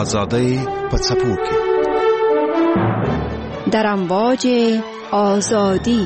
آزادۍ په څپو کې در امواج آزادی.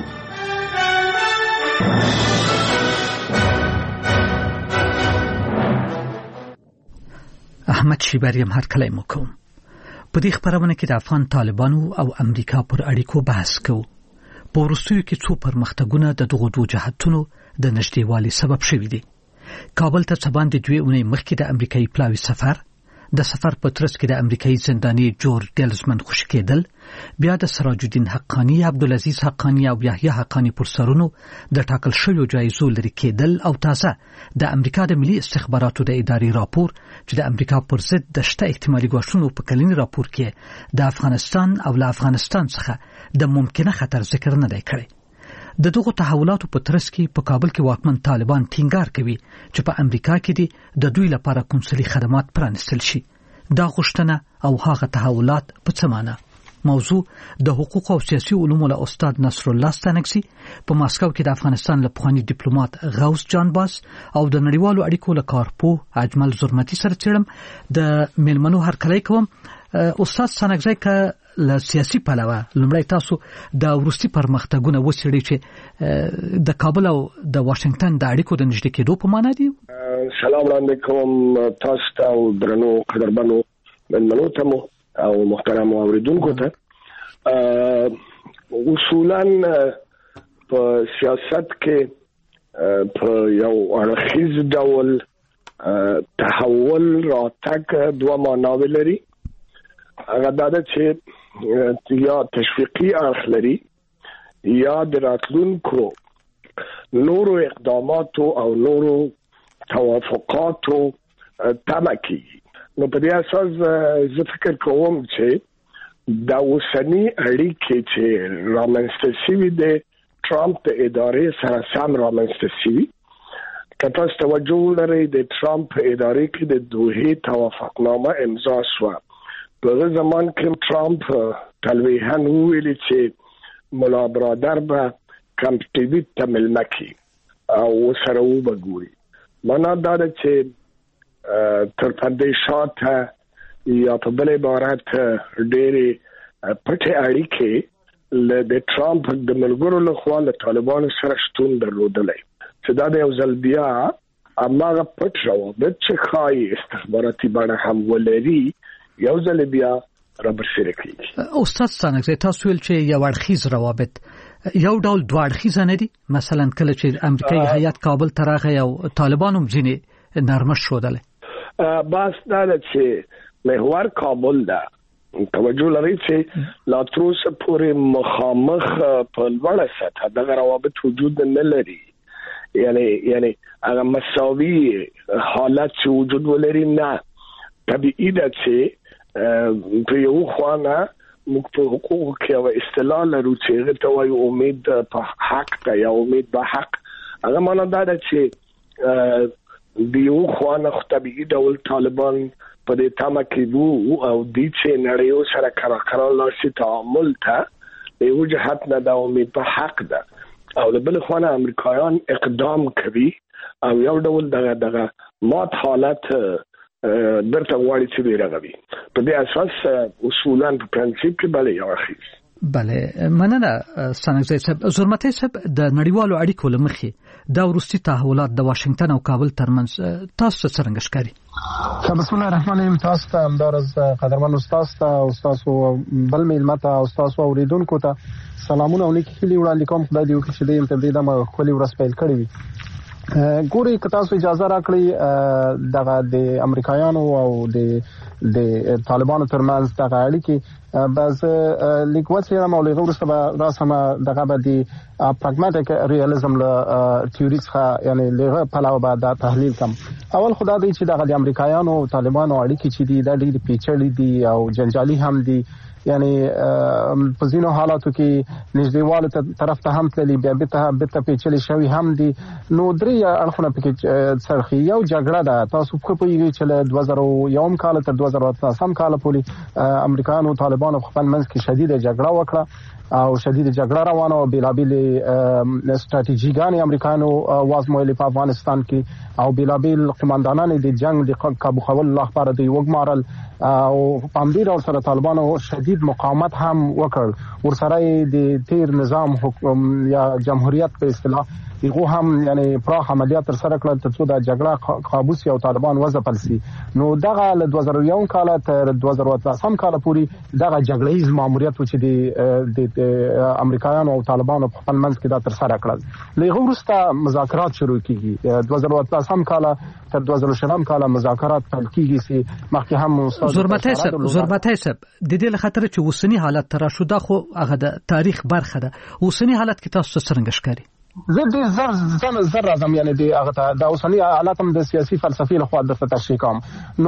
احمد شیبریم هر کله مو کوم. په دې خبرونه کې د افغان طالبانو او امریکا پر اړیکو بحث کوو. په وروستیو کې څو پرمختګونه د دغو دوه جهتونو د نږدېوالي سبب شوي دي. کابل ته څه باندې 2 اونۍ مخکې د امریکایي پلاوي سفر، د سفر په ترڅ کې د امریکایي زنداني جورج ډیلزمن خوشي کېدل، بیا د سراج الدین حقانی، عبدالعزیز حقانی او یحیی حقانی پر سرونو د ټاکل شویو جایزو لري کېدل، او تازه د امریکا د ملي استخباراتو د ادارې راپور چې د امریکا پر ضد د شته احتمالي ګواښونو په کلني راپور کې د افغانستان او له افغانستان څخه د ممکنه خطر ذکر نه دی کړی. د دغو تحولاتو په ترڅ کې په کابل کې واکمن طالبان ټینګار کوي چې په امریکا کې د دوی لپاره کنسولي خدمات پرانستل شي. دا غوښتنه او هغه تحولات په څه معنی؟ موضوع د حقوق او سیاسي علومو له استاد نصر الله ستانکسي په ماسکو کې د افغانستان له پخواني ډیپلوماټ غوث جان باس او د نړیوالو اړیکو له کارپوه اجمل زرمتي سره چیرم د ملمنو هر کله کوم. استاد ستانکسي که له سیاسي پلوه لومړی تاسو د ورستي پرمختګونه وڅېړئ چې د کابل او د واشنگټن د اړیکو د نږدې کېدو په معنا دي. سلام علیکم تاسو ته او درنو قدرمنو ملمنو ته او محترم اوریدونکو ته. اصولاً په سیاست کې په یو اړخیز ډول تحول راتګ دوه معناوې لري. هغه دا ده چې یا تشویقي اړخ لري یا د راتلونکو نورو اقداماتو او نورو توافقاتو تمه کیږي. نو په دې اساس زه فکر کوم چې دا اوسنی اړیکې چې رامنځته شوي د ټرمپ د ادارې سره سم رامنځته شوي. که تاسو توجه ولرئ د ټرمپ ادارې کې د دوحې توافقنامه امضا شوه. په زمان کې ټرمپ تلویحاً وویل چې ملا برادر به کمپ ډیویډ ته مېلمه کړي او سره وبګوري. معنا دا ده چې تر پدې شاته یا په بل عبارت ډېرې پټې اړیکې د ټرمپ د ملګرو لخوا له طالبانو سره شتون درلودلی چې دا د یو ځل بیا هماغه پټ روابط چې ښایي استخباراتي بڼه هم ولري یو ځل بیا رابرسېره کړي. استاد ستانکسي تاسو ویل چې یو اړخیز روابط یو ډول دوه اړخیز نه دي. مثلا کله چې امریکایي هیات کابل ته راغی او طالبانو هم ځینې نرمش شودل. بس دا چې محور کابل ده. توجه لرئ چې لا تر اوسه پورې مخامخ په لوړه سطح دغه روابط وجود نه لري. یعنی هغه مساوي حالت چې وجود ولري نه. طبیعي ده چې په یو خوانه موږ په حقوقو کې او اصطلاح لرو چې هغه ته وایي امید په حق ته یا امید به حق. هغه معنا دا ده چې د یو خوانه طبیعي ډول طالبان په دې تمه کې وو او د چې نړیو سره کار لاسي تعامل ته یو جهت نه د امید په حق ده او بل خوانه امریکایان اقدام کوي او یو ډول دغه مات حالت درته غواړي چې بیرغوي. په دې اساس اصولاً په پرنسيپ کې بل یو اخیس. بله مننه ستانکسي صاحب. زرمتي صاحب د نړیوالو اړیکو لمخې دا ورستي تحولات د واشنگټن او کابل ترمنځ تاسو څنګه ښکاري؟ بسم الله الرحمن الرحیم. تاسو ته همدارز قدرمن استاد ته او تاسو بل ملمت او تاسو اوریدونکو ته سلامونه او نیکی هیلې وړاندې کوم. خدای دې وکړي چې دې تبدیل ما خولي ورځ پیل کړې وي. ګوري که تاسو اجازه راکړئ دغه د امریکایانو او د طالبانو ترمنځ دغه اړیکې بعض لیکوال سره مولوی ورسته به راسم دغه به د پراګماتیک ریالیزم له تیوري څخه یعنی له پلاو به دا تحلیل کوم. اول خدای دې چې دغه د امریکایانو او طالبانو اړیکې چې دي دا ډېر پیچلې دي او جنجالي هم دي یعنی په ځینو حالاتو کې نږدېواله طرف ته هم تللی بیا بیرته پیچلې شوي هم دي. نو درې اړخونه پکې څرخي. یو جګړه ده. تاسو ښه پوهېږئ چې له 2001 کال تر 2018 کال پورې امریکایانو طالبانو په خپل منځ کې شدیده جګړه وکړه او شدید جګړه روانه او بیلابیل ستراتیژیګانې امریکایانو وازمویلې په افغانستان کې او بیلابیل قماندانان د جنگ د کابو کولو لپاره دوی وګمارل او په همدې ډول سره طالبانو شدید مقاومت هم وکړ. ورسره د تیر نظام یا جمهوریت په اصطلاح هغه هم یعنی پراخ عملیات تر سره کړل ترڅو د جګړه قابو سي او طالبان وځپل سي. نو دغه له 2001 کال تر 2018 کال پورې دغه جګړهیز ماموریت چې د امریکایانو او طالبانو په خپل منځ کې دا تر سره کړل. له وروسته مذاکرات شروع کیږي. 2018 کال تر 2019 کال مذاکرات پیل کیږي چې مخکې هم زورباتای صاحب د دې لخاطر چې اوسنی حالت تر شو دا خو هغه د تاریخ برخه ده. اوسنی حالت کې تاسو څنګه ښکاري؟ زه دې زر راځم یعنی د اوسنی حالات هم د سیاسي فلسفي له خوا د تشریح کوم. نو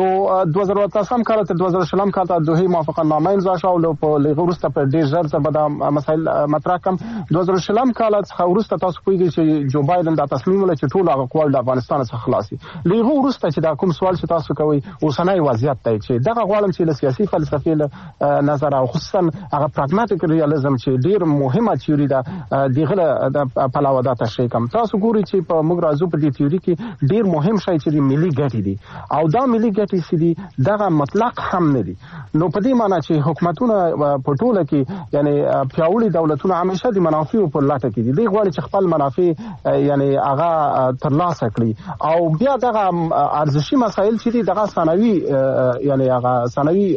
2018 کال تر 2019 کال ته دوه موافقه نامه امضا شو او په لږ وروسته په ډیر ژر څه به مسایل مطرح کوم. 2019 کال څخه وروسته تاسو پوهیږئ چې جو بایدن دا تصمیم ولري چې ټول هغه قوال د افغانستان څخه خلاصي. لږ وروسته چې دا کوم سوال چې تاسو کوي اوسنی وضعیت دی چې دغه غواړم چې له سیاسي فلسفي له نظر او خصوصا هغه پراګماتیک ریالیزم چې ډیر مهمه تیوري ده دغه د دا تشریح کوم. تاسو ګورئ چې په موږ راځو په دې تیوري کې ډیر مهم شی چې ملي ګټې دي او دا ملي ګټې چې دي دغه مطلق هم نه دي. نو په دې معنی چې حکومتونه په ټوله کې یعنی پیاوړي دولتونه همیشه د منافعو په لټه کې دي. دوی غواړي چې خپل منافع یعنی هغه ترلاسه کړي او بیا دغه ارزشي مسایل چې دي دغه ثانوي یعنی هغه ثانوي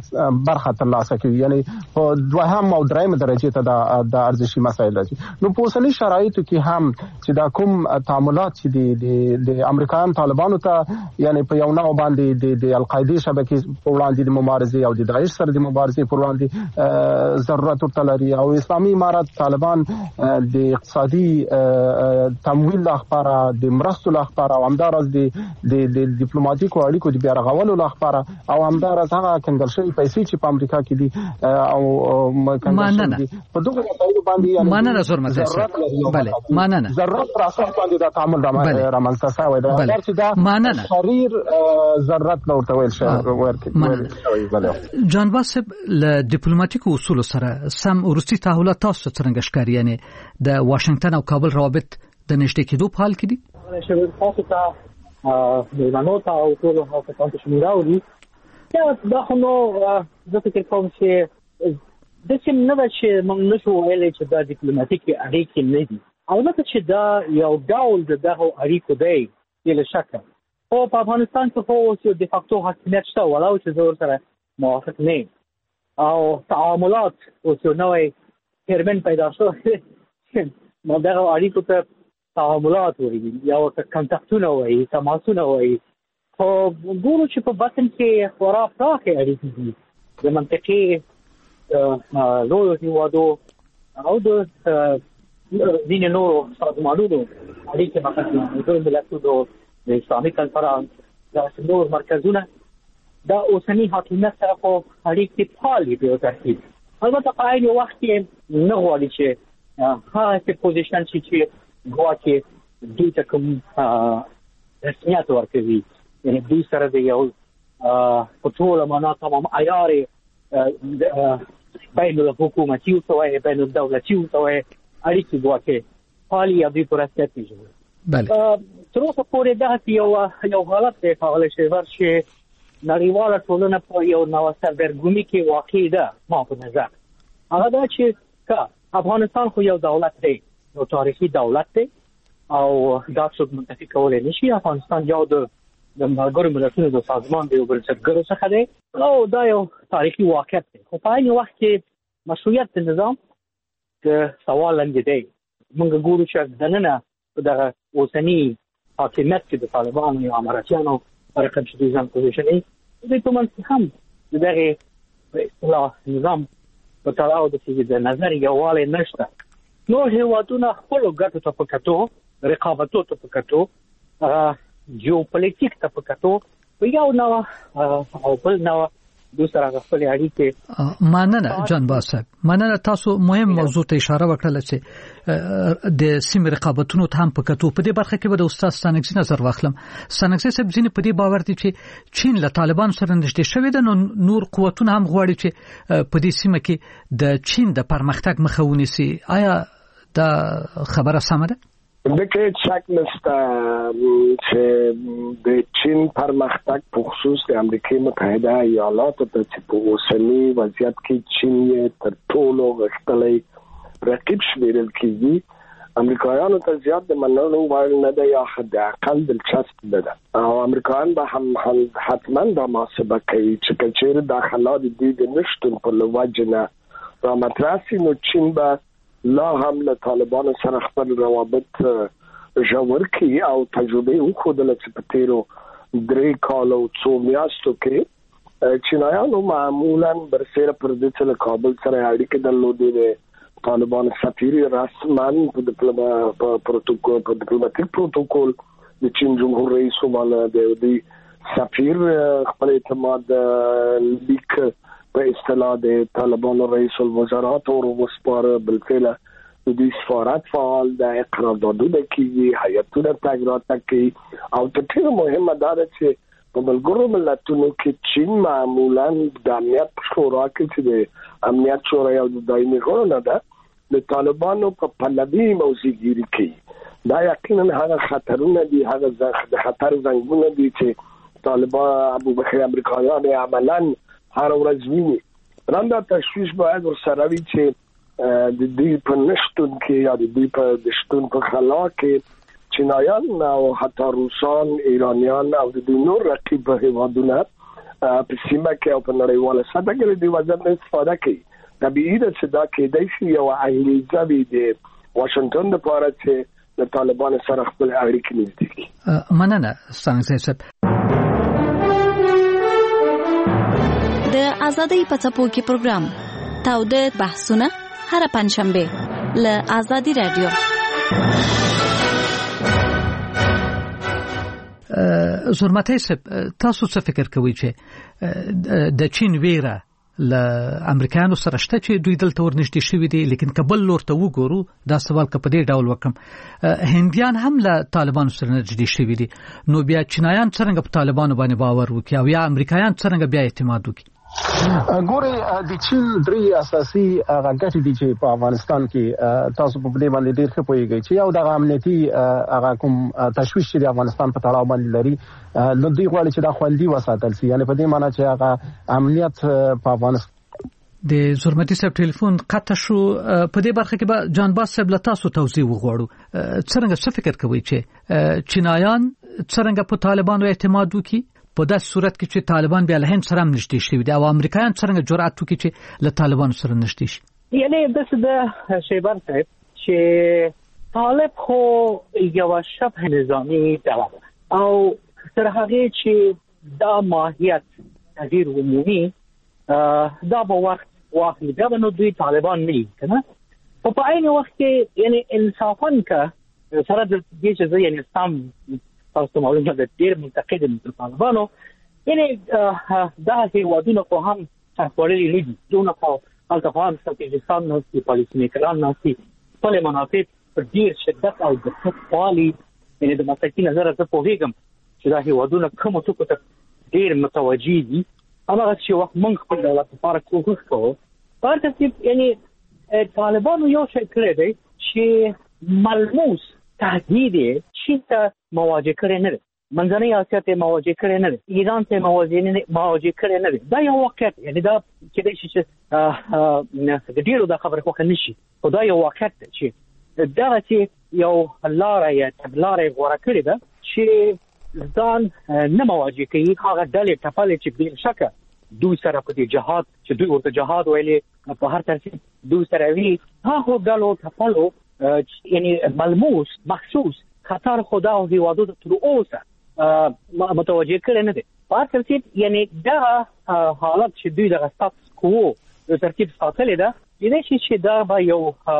برخه ترلاسه کوي یعنی په دوهم او دریم درجه ته د ارزشي مسایل راځي. نو په اوسني شرایطو کې هم چې دا کوم تعاملات چې د امریکایان طالبانو ته یعنی په یو نوع باندې د القاعده شبکې په وړاندې د مبارزې او د داعش سره د مبارزې په وړاندې ضرورت ورته او اسلامي امارات طالبان د اقتصادي تمویل لپاره د مرستو لپاره او همدارس د ډیپلوماټیکو اړیکو د بیا رغولو لپاره او همدارس هغه کنګل شوی پیسې چې په امریکا کې دي او کنګل شوی په دغه مسایلو باندې مننه زور مزه بله مننه ضرورت پر اساس باندې دا تعامل رامنځته شوی دی چې دا شریر ضرورت نو ورته ویل شوی. جان باسب له ډیپلوماټیکو اصول سره سم ورستي تحولات تاسو څنګه ښکاري یعنی د واشنگټن او کابل روابط د نږدې کېدو په حال کې دي؟ شوی تاسو ته د منوتا او ټول هغه تاسو شمیراوي دا خو نو د فکر کوم چې د څه نه ده چې موږ نشو ویلای چې دا ډیپلوماټیکي اړیکې نه دي. البته چې دا یو ډول دغه اړیکو دی بلا شک. خو په افغانستان کې خو اوس د فاکتو حاکمیت شته ولاو چې زور سره موافق نه او تعاملات اوس یو نوې ترمن پیدا شو نو دغه اړیکو ته تعاملات وایي یا ورته کنټاکټونه وایي تماسونه وایي. خو ګورو چې په باطن کې خورا پراخه اړیکې دي د منطقي لویو هیوادو او د ځینې نورو سازمانونو اړیکې مثلا د ملتونو د اسلامي کنفرانس د نور مرکزونه دا اوسنی حاکمیت سره په اړیکې فعالي په ترتیب. البته په عین وخت کې نه غواړي چې هغه پوزیشن چې ګواکې دوی ته کوم رسمیت ورکوي یعنی دوی سره د یو په ټوله معنا تمام عیار بین الحکومتي او بین الدولتي او اړیکې ګواکې فعالي یا دوی په رسمیت پیژني. بله تر اوسه پورې دا یو حالت دی ښاغلی شیبر چې نړیواله ټولنه په یو نوه سردرګمي کې واقع ده. ما په نظر هغه دا چې که افغانستان خو یو دولت دی یو تاریخي دولت دی او دا څوک منتفي کولی نشي. افغانستان یو د ملګرو ملتونو د سازمان د یو بنسټګرو څخه دی او دا یو تاریخي واقعیت دی. خو په عین وخت کې مشروعیت د نظام د سوال لاندې دی. موږ ګورو چې دننه په دغه اوسني حاکمیت کې د طالبانو یا اماراتیانو رقم چې دوی ځان پوزیشن یې دوی په منځ کې هم د دغې په اصطلاح نظام په تړاو د نظر یووالی نشته. نور هېوادونه خپلو ګټو ته په کتو رقابتو ته په کتو جیوپولیټیک ته په کتو په یو نوع او بل نوع دوی سره خپل اړیکې. مننه جان باسب، مننه. تاسو مهم موضوع ته اشاره وکړه چې د سیمې رقابتونو ته هم پکاتو. په دې برخه کې به د استاد سانګزي نظر واخلم. سانګزي صاحب ځینې په دې باور دي چې چین له طالبان سره نږدې شوی دی، نو نور قوتونه هم غواړي چې په دې سیمه کې د چین د پرمختګ مخه ونیسي. آیا دا خبره سمه ده؟ دغه شک نشته چې د چین پرمختګ په خصوص د امریکای متحده ایالاتو ته چې په اوسنی وضعیت کې چین یې تر ټولو غښتلی رقیب شمیرل کېږي، امریکایانو ته زیات د منلو وړ نه دی یا حد اقل دلچسپ نه ده، او امریکایان به هم حتما دا محاسبه کوي چې کچېر داخله د دې د نشتون په وجه نه رامطرح شي، نو چین به لا هم له طالبانو سره خپل روابط ژور کړي او تجربه وښودله چې په تیرو 3 کالو 2 میاشتو کې چینایانو معمولا برسېره پر دې چې له کابل سره اړیکې درلودې. طالبان سفیر رسما په ډیپلوماټیک پروتوکول د چین جمهور رئیس باندې د سفیر خپل اعتماد لیک په اصطلاح د طالبانو رئیس الوزراء او وسپاره بالفعل د دې سفارت فعال د قراردادونه کیږي، هیئتونه تګرات کوي، او تر ټولو مهمه دا ده چې په ملګرو ملتونو کې چین معمولا د امنیت شورا کې چې د امنیت شورا یو دایمي غړی نه ده د طالبانو په پلوي موضوعګيري کوي. دا یقینا هغه خطرونه دي، هغه خطر زنګونه دي چې طالبان ابو بکر امریکایان عملاً هر ورځ ویني. رنده تشویش باید ورسره وي چې د دې په نشتون کې یا د دې په دشتون په خلا کې چینایان او حتی روسان، ایرانیان او د نور رقیب هیوادونه په سیمه کې او په نړیواله سطح کې د وزن استفاده کوي. طبیعي ده چې دا کېدای شي یو انګلیزه وي د واشنگټن لپاره چې د طالبانو سره خپل اړیکې نږدې کړي. مننه سانګزي صاحب. د ازادۍ په څپو کې پروګرام تاوده بحثونه هر پنځشنبه ل ازادي رادیو. زورمتای صاحب، تاسو څه فکر کوئ چې د چین ویره له امریکایانو سره شته چې دوی دلته ورنږدې شوي دي، لیکن کابل لور ته وګورو دا سوال که په دې ډول وکم هندیان هم له طالبانو سره نږدې شوي دي، نو بیا چینایان څنګه په طالبانو باندې باور وکړي او یا امریکایان څنګه بیا اعتماد وکړي؟ ګوره د چین 3 اساسي غټي دي چې په افغانستان کې تاسو په دې باندې ډېر ښه پوهیږئ چې یو د امنیتي هغه کوم تشویش چې د افغانستان په تړاو باندې لري، نو دوی غواړي چې دا خوندي وساتل شي، یعنی په دې معنی چې هغه امنیت په افغانستان. د زورمتي صاحب ټلیفون قطع شو. په دې برخه کې به جان باز صاحب له تاسو توضیح وغواړو. څنګه څه فکر کوئ چې چینایان څنګه په طالبانو اعتماد وکړي په داسې صورت کې چې طالبان بیا له هند سره نږدې شوي دي، او امریکایان څنګه جرأت وکړي چې له طالبانو سره نږدې شي؟ یعنی د شیبان صاحب چې طالب خو یو شبه نظامی ډله او تر هغه چې دا ماهیت تغییر عمومي دا به وخت واخلي، دا به نو دوی طالبان نه وي کنه. په عین وخت کې یعنی انصافاً که سره د دې چې زه یعنی تاسو معلومه ده ډېر منتقد دي طالبانو، یعنی دا هیوادونه خو هم څرخوړلي نه دي، دونه خو هلته خو هم ستراتیژیستان ناستي، پالیسي میکران ناستي، خپل منافع په ډېر شدت او دقت پالي. یعنی د مسلکي نظر زه پوهېږم چې دا هیوادونه کومو ټکو ته ډېر متوجه دي، هماغه چې وخت موږ خپل دولت لپاره کوښښ کوو. په هر ترتیب یعنی طالبانو یو شی کړی دی چې ملموس تهدید چین ته مواجه کړی نه دی، منځنۍ اسیا ته مواجه کړی نه دی، ایران ته مواجه کړی نه دی. دا یو واقعیت، یعنی دا کېدای شي چې د ډېرو دا خبره خوښه نه شي، خو دا یو واقعیت دی چې دغسې یو لاره یا تګلاره یې غوره کړې ده چې ځان نه مواجه کوي هغه ډلې ټپلې چې بې شکه دوی سره په دې جهاد چې دوی ورته جهاد ویلې په هر ترتیب دوی سره وي، هغو ډلو ټپلو یعنی ملموس مخصوص خطر خدا او هیوادو تر اوسه متوجه کړي نه دي. په هر ترتیب یعنی دا حالت چې دوی د سټاتس کوو د ترتیب ساتلې ده، یعنی چې دا به یو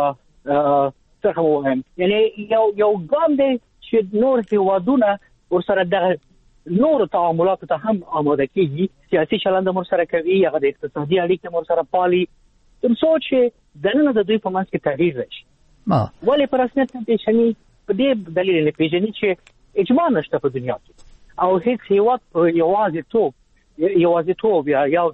څه یعنی یو ګام دی چې نور هیوادونه ورسره دغه نور تعاملات ته هم آماده کیږي، سیاسي چلند مر سره کوي، هغه د اقتصادي اړیکې مر سره پالي، تر څو چې دنه د دوی په منځ کې تغییر راشي. ولې په رسمیت پیژني؟ په دې دلیل نه پیژني چې اجماع نشته په دنیا کې، او هیڅ هیواد په یوازیتوب یا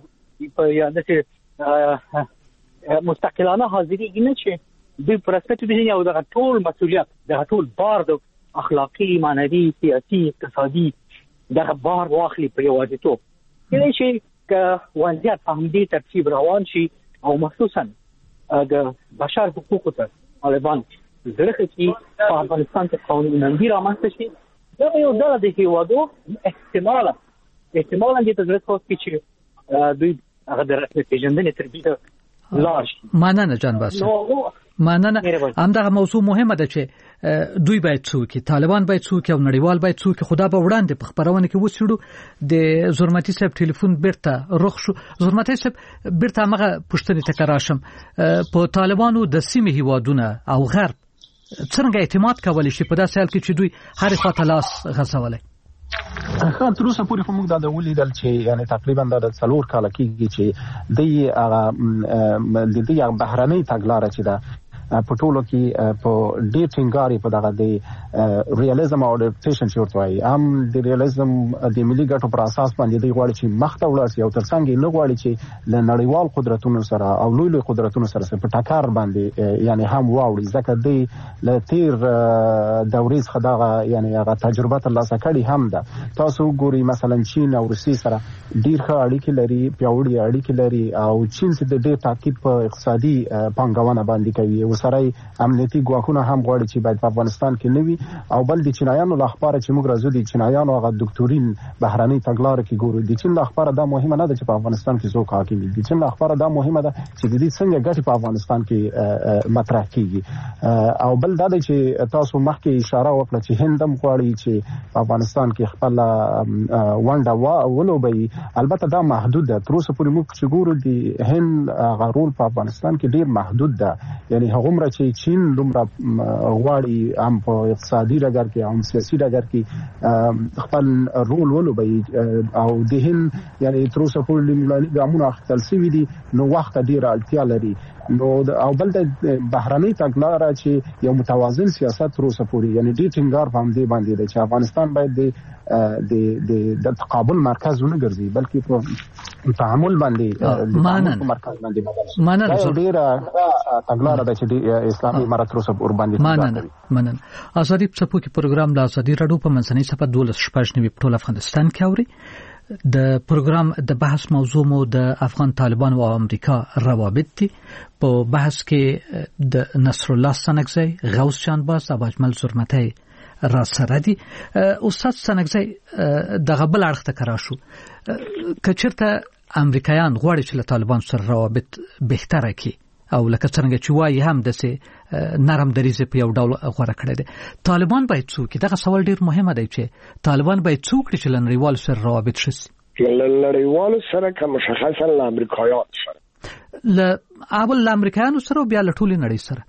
داسې مستقلانه حاضرېږي نه چې دوی په رسمیت پیژني او دغه ټول مسؤلیت، دغه ټول بار د اخلاقي، معنوي، سیاسي، اقتصادي دغه بار واخلي په یوازیتوب. کله چې وضعیت په همدې ترتیب روان شي او مخصوصا د بشر حقوقو ته طالبان زړه کوي په افغانستان کې قانونمندي رامنځته شي، دا یو ډول د هیوادو احتمالا دې ته زړه کوي چې دوی هغه د رسمیت پیژندنې تر بیده لاړ شي. مننه جان باسم، مننه. همدغه موضوع مهمه ده چې دوی باید څوک، طالبان باید څوک او نړیوال باید څوک. خدا به وړاندې په خبرونه کې وڅېړو. د زرمتي صاحب ټلیفون بیرته رخ شو. زرمتي صاحب بیرته هغه پوښتنې ته راشم. په طالبانو د سیمې هیوادونه او غرب څنګه اعتماد کولی شي په داسې حال کې چې دوی هر خواته لاس غځولی؟ تر اوسه پورې خو موږ دا د ولیدل چې یعنی تقریبا د 4 کال کېږي چې د دې بهرنۍ تګلاره چې ده په ټولو کې په ډېر ټینګاري په دغه د ریالیزم او اډاپټیشن چې ورته وایي، هم د ریالیزم د ملي ګټو پر اساس باندې دی غواړي چې مخته ولاړ شي، او ترڅنګ یې نه غواړي چې له نړیوال قدرتونو سره او لوی قدرتونو سره په ټکر باندې یعنی هم واوړي، ځکه دی له تیر دورې څخه دغه یعنی هغه تجربه ترلاسه کړې هم ده. تاسو ګورئ مثلا چین او روسیې سره ډېر ښه اړیکې لري، پیاوړې اړیکې لري، او چین چې د دې تاکید په اقتصادي پانګونه باندې کوي، سره امنیتي ګواښونه هم غواړي چې باید په افغانستان کې نه وي. او بل د چینایانو لخوا چې موږ راځو د چینایانو هغه دکتورین بهرنۍ تګلارې کې ګورو، د چین لخوا دا مهمه نه ده چې په افغانستان کې څوک حاکم وي، د چین لخوا دا مهمه ده چې د دې څنګه ګټې په افغانستان کې مطرح کیږي. او بل دا دی چې تاسو مخکې اشاره وکړه چې هند هم غواړي چې په افغانستان کې خپل ونډه ولوبوي. البته دا محدود ده. تر اوسه پورې موږ چې ګورو د هند غرول په افغانستان کې ډیر محدود ده، یعنی هغه چې چین دومره غواړي هم په اقتصادي ډګر کې او سیاسي ډګر کې خپل رول ولوبوي، او د هند یعنی تر اوسه پورې لومړني ګامونه اخیستل شوي دي، نو وخت ډېره اړتیا لري. نو او بل د بهرنۍ تګلاره چې یو متوازن سیاست تر اوسه پورې یعنی ډېر ټینګار په همدې باندې دی چې افغانستان باید د تقابل مرکز ونه ګرځي، بلکې په تعامل باندې مرکز باندې مننه. ډېره تګلاره ده چې د اسلامي امارت تر اوسه ور باندې مننه. ازادي څپوکي پروګرام له ازادي راډیو په منځنۍ صفحه 12 په ټول افغانستان کې اوري. د پروګرام د بحث موضوع مو د افغان طالبان او امریکا روابط دي. په بحث کې د نصر الله سنگزی، غوث جانباز او اجمل زرمتی را سره دي. استاد سنگزی دغه بل اړخ ته کرا شو، کچرته امریکایان غواړي چې له طالبان سره روابط بهتره کړي او لکه څنګه چې وایي هم دسه نرم دریزه په یو ډول غوړه کړی دی. طالبان باید څوک؟ دغه سوال ډیر مهمه دی چې طالبان باید څوک چې له نړیوال سره روابط شي. له نړیوال سره کوم مشخصا له امریکایانو سره، له امریکایانو سره او بیا له ټولې نړۍ سره.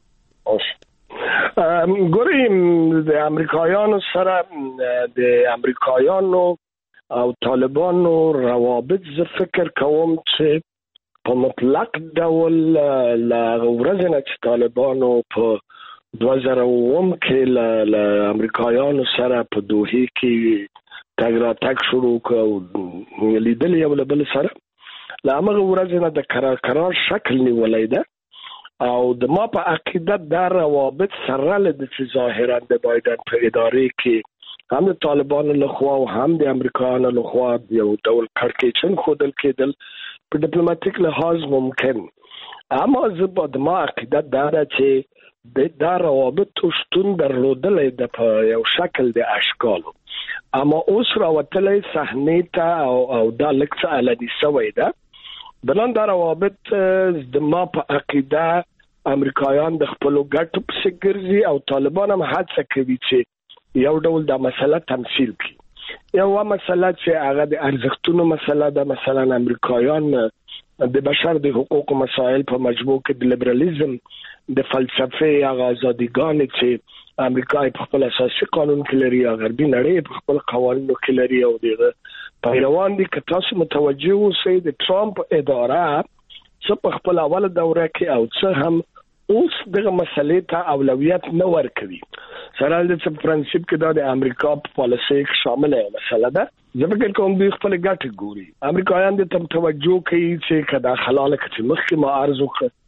ګورئ د امریکایانو سره د امریکایانو او طالبانو روابط زه فکر کوم چې په مطلق ډول له ورځې نه چې طالبانو په 2009 کې له امریکایانو سره په دوحې کې تګ راتګ شروع کړ، لیدل یو له بل سره، له هغه ورځې نه د قرار شکل نیولی ده. او د ما په عقیده دا روابط سره له چې ظاهرا د بایدن په ادارې کې هم د طالبانو لخوا او هم د امریکایانو لخوا یو ډول کړکېچن ښودل کېدل په ډیپلوماټیک لحاظ ممکن، اما زه د ما عقیده دا ده چې دا روابط شتون درلودلی ده په یو شکل د اشکالو، اما اوس راوتلی صحنې ته او دا لږ څه علني شوی ده. بلان دا روابط د ما په عقیده امریکایان د خپلو ګټو پسې ګرځي او طالبان هم هڅه کوي چې یو ډول دا مسله تمثیل کړي. یو مسله چې هغه د ارزښتونو مسله ده، مثلا امریکایان د بشر د حقوقو مسائل په مجموع کې د لیبرالیزم د فلسفه هغه ازادیګانې چې امریکا په خپل اساسي قانون کې لري، غربي نړۍ په خپل قوانینو کې لري او دغه پیروان دي. که تاسو متوجه اوسئ د ټرمپ اداره څه په خپل اوله دوره کې او څه هم اوس دغه مسلې ته اولویت نه ورکوي. سره د پرنسيپ کې د امریکا په پالیسي کې شامله مسله ده. زه فکر کوم دوی خپل ګټه ګوري. امریکایان د تم توجه کوي چې کدا حلاله کړي مخکې ما ارزو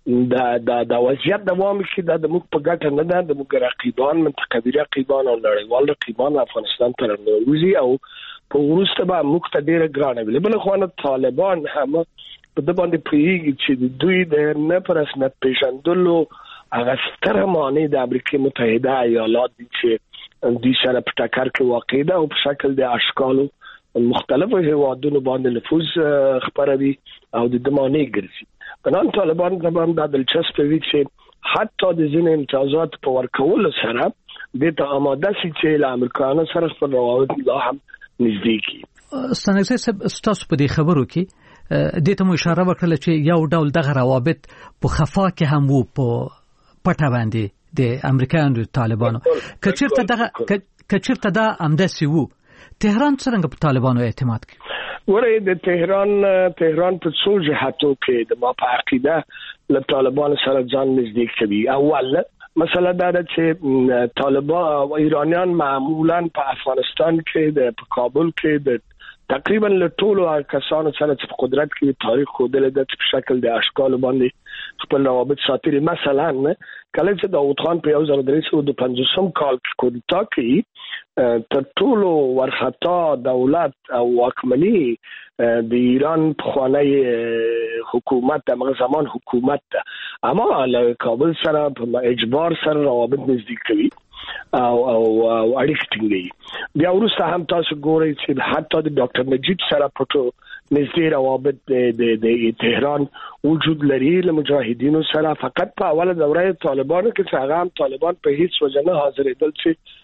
د وضعیت دوام کې د موږ په ګټه نه ده، د موږ رقیبان منطقوي رقیبان او نړیوال رقیبان افغانستان تر نوروزي او په ورسته به موږ ته ډیره ګرانه ویل. بل خو نه طالبان هم په د باندې پیږي چې دوی د نه پر رسمیت پیژندلو هغه ستره معنی د امریکا متحده ایالات دي چې د سره په ټکر کې واقع ده او په شکل د اشکالو مختلفو هیوادونو باندې نفوذ خبروي او د معنی ګرځي. بنان طالبان هم د دلچسپ وی چې حتی د ځینې امتیازات په ورکول سره د ته آماده سي چې له امریکایانو سره خپل روابط لا هم نږدې کړي. ستاسو ستاسو په دې خبرو کې د ته مو اشاره وکړه چې یو ډول دغه روابط په خفا کې هم وو په پټه باندې د امریکایانو طالبانو. کچیرته دا امداسي وو تهران څنګه په طالبانو اعتماد کوي؟ ورې د تهران په څو جهاتو کې د ما په عقیده له طالبانو سره ځان نږدې کوي. اول مسله دا ده چې طالبان او ایرانیان معمولا په افغانستان کې د کابل کې د تقریبا له ټولو کسانو سره چې په قدرت کې تاریخ خودل د په شکل د اشکال باندې خپل روابط ساتري. مثلا کله چې داوود خان په 1350 کال کې کودتا کوي تر ټولو ورخطا دولت او واکمني د ایران په خوانی حکومت د زمان حکومت ده، اما له کابل سره په اجبار سره روابط نزدیک کوي او اړیکې ټینګوي. بیا وروسته هم تاسو ګورئ چې حتی د ډاکټر نجیب سره په نږدې روابط د تهران وجود لري له مجاهدینو سره. فقط په اوله دوره طالبانو کې هغه هم طالبان په هیڅ وجه نه حاضرېدل چې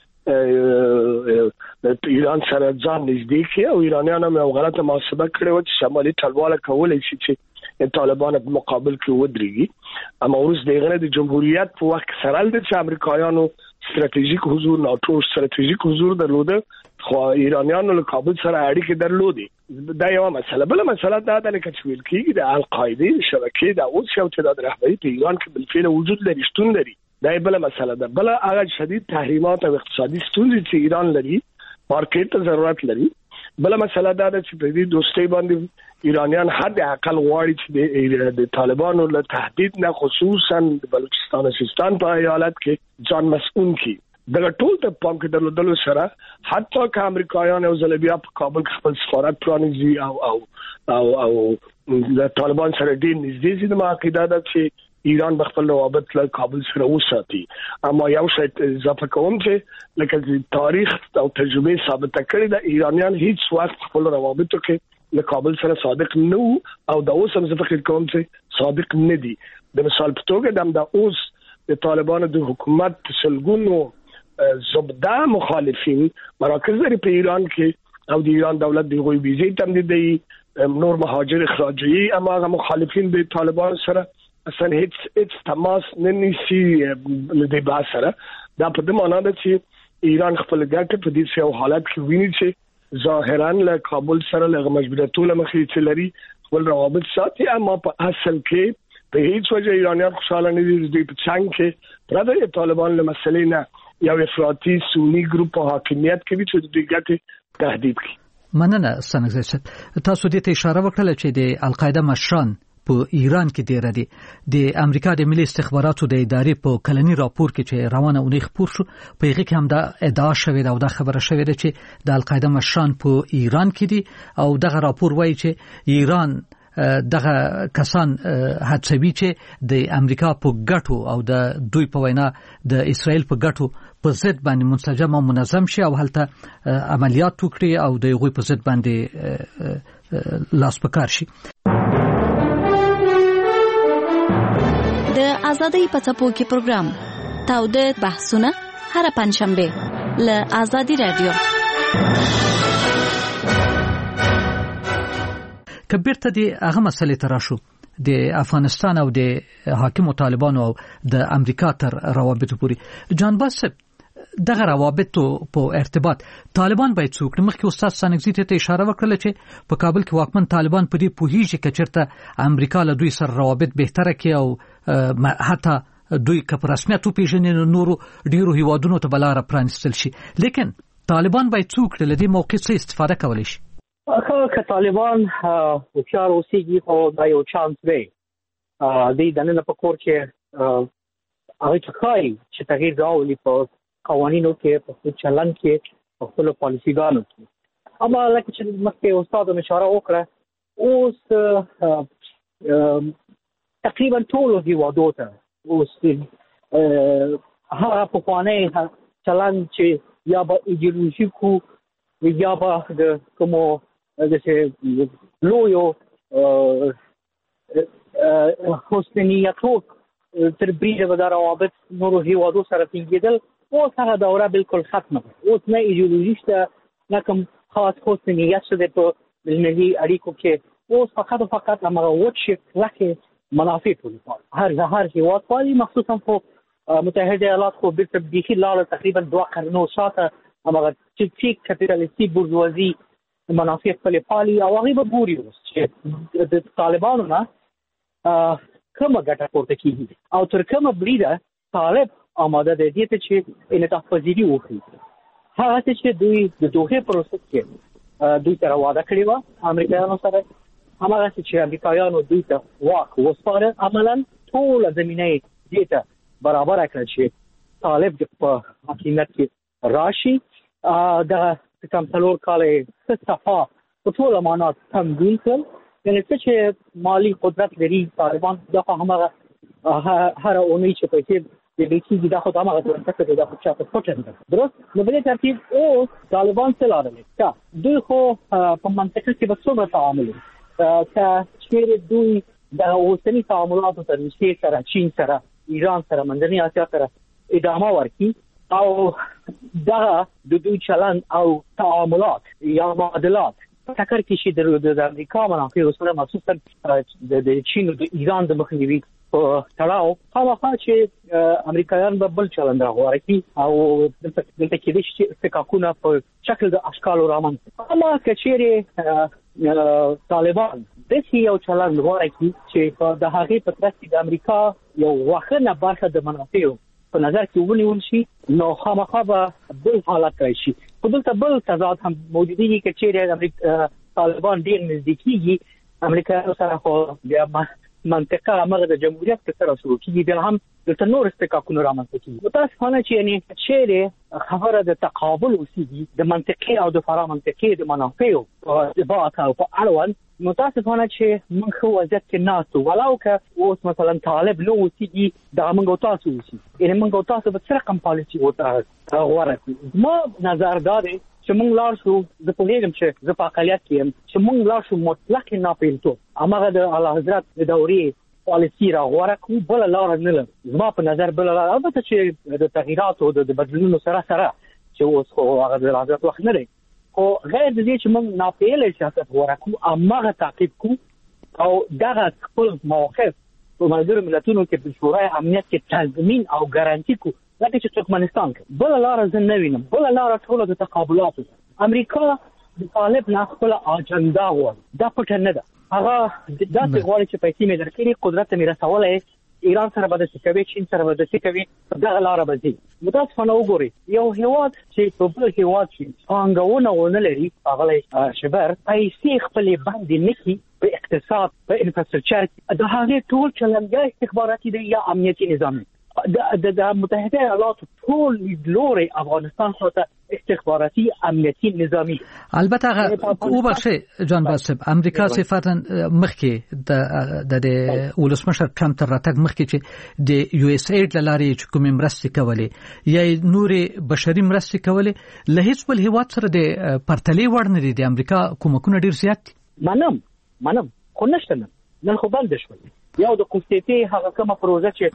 د ایران سره ځان نږدې کړي او ایرانیان هم یو غلطه محاسبه کړې و چې شمالي ټلواله کولای شي چې طالبان په مقابل کې ودرېږي. اما وروسته دغه د جمهوریت په وخت سره د امریکایانو ستراتیژیک حضور ناتو ستراتیژیک حضور درلوده خو ایرانیانو له کابل سره اړیکې درلودې. دا یو مسله. بل مسله دا ده چې ویل کېږي د القاعده شبکې د اوس یو تعداد رهبری په ایران کې بالفعل وجود لري، شتون لري. دا بل مسله ده. بل هغه شدید تحریمات او اقتصادي ستونزې چې ایران لري، مارکیټ ته ضرورت لري. بل مسله دا ده چې په دې دوستۍ باندې ایرانیان حد اقل غواړي چې د طالبانو له تهدید نه خصوصا د بلوچستان او سیستان په ایالت کې ځان مسؤل کړي. دغه ټول ته پام کې درلودل سره حتی که امریکایان او زلبیا په کابل کې خپل سفارت پرانیزي او د طالبان سره ډیر نږدې دي، د عقیده ده چې ایران بخپل روابط له کابل سره وساتي. اما یو شی اضافه کوم چې لکه تاریخ او تجربه ثابت کړي د ایرانیان هیڅ وخت خپل روابطو کې له کابل سره صادق نه او د اوس هم فکر کوم چې صادق نه دي. د مثال په توګه د اوس د طالبانو د حکومت سلګونو زبده مخالفین مراکز لري په ایران کې او د ایران دولت د غوي ویزې تمدیدي نور مهاجر اخراجي. اما هغه مخالفین د طالبان سره اصلا هیڅ تماس نه نیسي له دې بحث سره. دا په دې معنی ده چې ایران خپل ګټه په دې یو حالت کې ویني چې ظاهرا له کابل سره له مجبوریتونو مخې چې لري خپل روابط ساتي، اما په اصل کې په هیڅ وجه ایرانیان خوشاله نه دي. د څنګه چې پردې طالبان له مسلې نه یو افراطي سنی ګروپ په حاکمیت کې چې د دې ګټې تهدید کوي. مننه سنګزت. تاسو دې ته اشاره وکړه چې د القاعده مشران په ایران کې ډیر دي. د امریکا د ملي استخباراتو د ادارې په کلنی راپور کې چې روانه اونۍ خبر شو په هغه کې هم دا ادعا شوې ده او دا خبره شوې ده چې د القاعده مشران په ایران کې دي او دغه راپور وایي چې ایران دغه کسان هڅوي چې د امریکا په ګټو او د دوی په وینا د اسرائیل په ګټو په ضد باندې منسجم او منظم شي او هلته عملیات وکړي او د غوي په ضد باندې لاس پکار شي. د ازادۍ په څپو کې پروګرام تاوده بحثونه هر پنځشنبه له ازادي رادیو. کبیرته دی هغه مسلې تراشو د افغانستان او د حاکم طالبانو او د امریکا تر روابط پورې. جان باسب دغه روابط په ارتباط طالبان باید څوک مخکې استاد سانګزي ته اشاره وکړه چې په کابل کې واکمن طالبان په دې پوهیږي چې چیرته امریکا له دوی سره روابط بهتره کړي او حتی دوی که په رسمیت وپېژني نورو ډیرو هیوادونو ته بلاره پرانستل شي، لیکن طالبان باید څوک له دې موقع څخه استفاده کولی شي. که طالبان هوښیار اوسېږي خو دا یو چانس دی دوی دننه په کور کې هغه ته ښایي چې تغییر راولي په قوانینو کې، په خپل چلند کې، په خپلو پالیسیګانو کې. اما لکه چې مخکې استاد هم اشاره وکړه، اوس تقریبا ټولو هېوادو ته اوس هغه پخوانی چلند چې یا به ایډیولوژیکو یا به د کومو داسې لویو حسن نیتو تر بریده به دا روابط نورو هیوادو سره ټینګېدل، اوس هغه دوره بالکل ختمه ده. اوس نه ایډیولوژي شته، نه کوم خاص حسن نیت شته په بین‌المللي اړیکو کې. اوس فقط او فقط همغه وچې کلکې منافع ټولې پالي. هر هیواد پالي، مخصوصا خو متحده ایالات خو بیرته بیخي لاړه تقریبا 2 قرنو شاته. همغه چې کپیټالیستي بورژوازي منافع خپلې پالي او هغوی به ګوري اوس چې د طالبانو نه کومه ګټه پورته کېږي او تر کومه بریده طالب آماده دی دې ته چې انعطاف پذیري وکړي. هغه چې دوی د دوحې پروسس کې دوی سره وعده کړې وه امریکایانو سره، هماغسې چې امریکایانو دوی ته واک وسپاره، عملا ټوله زمینه یې دې ته برابره کړه چې طالب په حاکمیت کې راشي. دغه کم 4 کاله ښه صفا په ټوله معنا تمدین کړل. یعنې څه چې مالي قدرت لري طالبان، دا خو هماغه هره اونۍ چې پیسې لیدل کېږي دا خو د هماغه ټولنه کې دا خو چاته پټن ده. درست نو په دې ترتیب اوس طالبان څه لاره لري؟ دوی خو په منطقه کې به څومره تعامل که چیرې دوی د اوسني تعاملاتو سره روسیې سره، چین سره، ایران سره، منځنۍ اسیا سره ادامه ورکړي او دغه د دوی چلند او تعاملات یا معادلات ټکر کې شي د امریکا منافع سره، مخصوصا د چین او د ایران د مخنیوي په تړاو، خامخا چې امریکایان به بل چلند راغوره کړي او دلته کېدای شي چې استحقاقونه په شکل د اشکالو رامنځته. اما که چیرې طالبان داسې یو چلند غوره کړي چې د هغې په ترڅ کې د امریکا یو واخنه برخه د منافعو په نظر کې ونیول شي، نو خامخا به بل حالت راشي. خو دلته بل تضاد هم موجودېږي که چیرې طالبان ډېر نږدې کېږي امریکایانو سره، خو بیا منطقه همغه د جمهوریت په سره شروع کېږي، بیا هم دلته نور استحقاقونه رامنځته کېږي. متاسفانه چې یعنې چیرې خبره د تقابل اوسېږي د منطقې او د فرامنطقې د منافعو په ثبات او په اړوند، متاسفانه چې موږ ښه وضعیت کې ناست وو. ولو که اوس مثلا طالب نه اوسېږي، دغه موږ او تاسو اوسي، یعنې موږ او تاسو به څه رقم پالیسي ورته غوره کړو. زما نظر دا دی چې موږ لاړ شو، زه پوهېږم چې زه په اقلیت کې یم، چې موږ لاړ شو مطلق ناپېلتوب هماغه د اعلیحضرت د دورې پالیسي راغوره کړو، بله لاره نه لرو. زما په نظر بله لاره، البته چې د تغییراتو د بدلونونو سره چې اوس خو هغه د اعلیحضرت وخت نه دی، خو غیر د دې چې موږ ناپېیلی سیاست غوره کړو، هماغه تعقیب کړو او دغه خپل موقف په ملګرو ملتونو کې په شورای امنیت کې تضمین او ګارانټي کړو، لکه چې ترکمنستان کې. بله لاره زه نه وینم، بله لاره ټوله د تقابلاتو. امریکا د طالب نه خپله اجنډا غواړي، دا پټه نه ده. هغه داسې غواړي چې پیسې مې درکړي، قدرت مې رسولی، ایران سره به داسې کوي، چین سره به داسې کوي، دغه لاره به ځي. متاسفانه وګورئ، یو هېواد چې په بل هېواد کې پانګونه ونه لري، ښاغلی شبر، پیسې خپلې بندې نه کړي په اقتصاد، په انفراسترکچر کې، د هغې ټول چلند یا استخباراتي دی یا امنیتي نظامي. د متحده ایالاتو ټول لیدلوري افغانستان خاطر استخباراتي امنیتي نظامی. البته وبخښئ جان باسب، امریکا صفاتاً مخکې د ولسمشر ټرمپ تر راتګ مخکې چې د یو اس ایډ له لارې چې کومې مرستې کولې یا نورې بشري مرستې کولې، له هیڅ بل هېواد سره د پرتلې وړ نه دي. د امریکا کومکونه ډېر زیات دي. منم خو نشته، نن خو بند شول. یو د کوفتې هغه کومه پروژه چې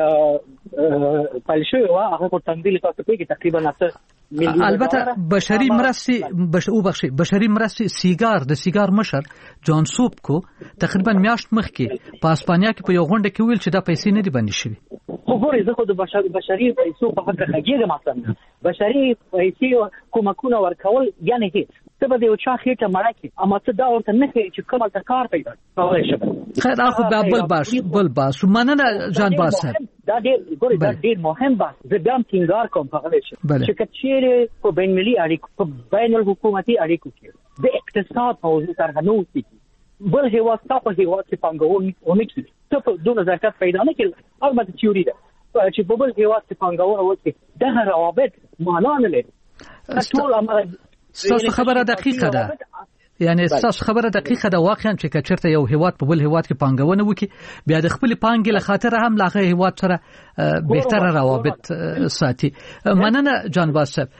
پیل شوی و، هغه په تمویل تاسو پیږي تقریبا 9 میلیون. البته بشري مرستې بشري مرستې د سیګار مشر جان سوپ کو تقریبا میاشت مخکې په اسپانیا کې په یو غونډه کې ویل چې دا پیسې نه دي باندې شوی. خو ګورئ، زه خو د بشري پیسو په حق کې خګېږم. اصلا بشري پیسې کومکونه ورکول یعنی هیڅ ته به یو چا خېټه مړه کې اما ته دا ورته نه کوي چې کومه ته کار پیدا کوي شي. خیر اخو بل باس مننه جان باس دا ډېر مهم باس زه بیا هم ټینګار کوم په هغه شي چې کچېرې په بین المللي اړیکو په بین الحکومتي اړیکو کې د اقتصاد موضوع تر نو بل هیواد تاسو هیواد کې پنګون ونکړي ته په دونه ځکه پیدا نه کړي البته تیوري ده چې په بل هیواد کې پنګون وکړي دا روابط معنا نه لري ټول تاسو خبره دقیقه ده یعنی تاسو خبره دقیقه ده واقعا چې کچرته یو هیواد په بل هیواد کې پنګونه وکړي بیا د خپل پنګ له خاطر هم لاغه هیواد سره بهتره روابط ساتي. مننه جان باسب.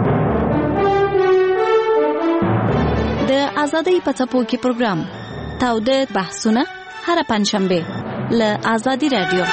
د آزادۍ په څپو کې پروګرام تاوده بحثونه هر پنځشنبه له آزادي رادیو.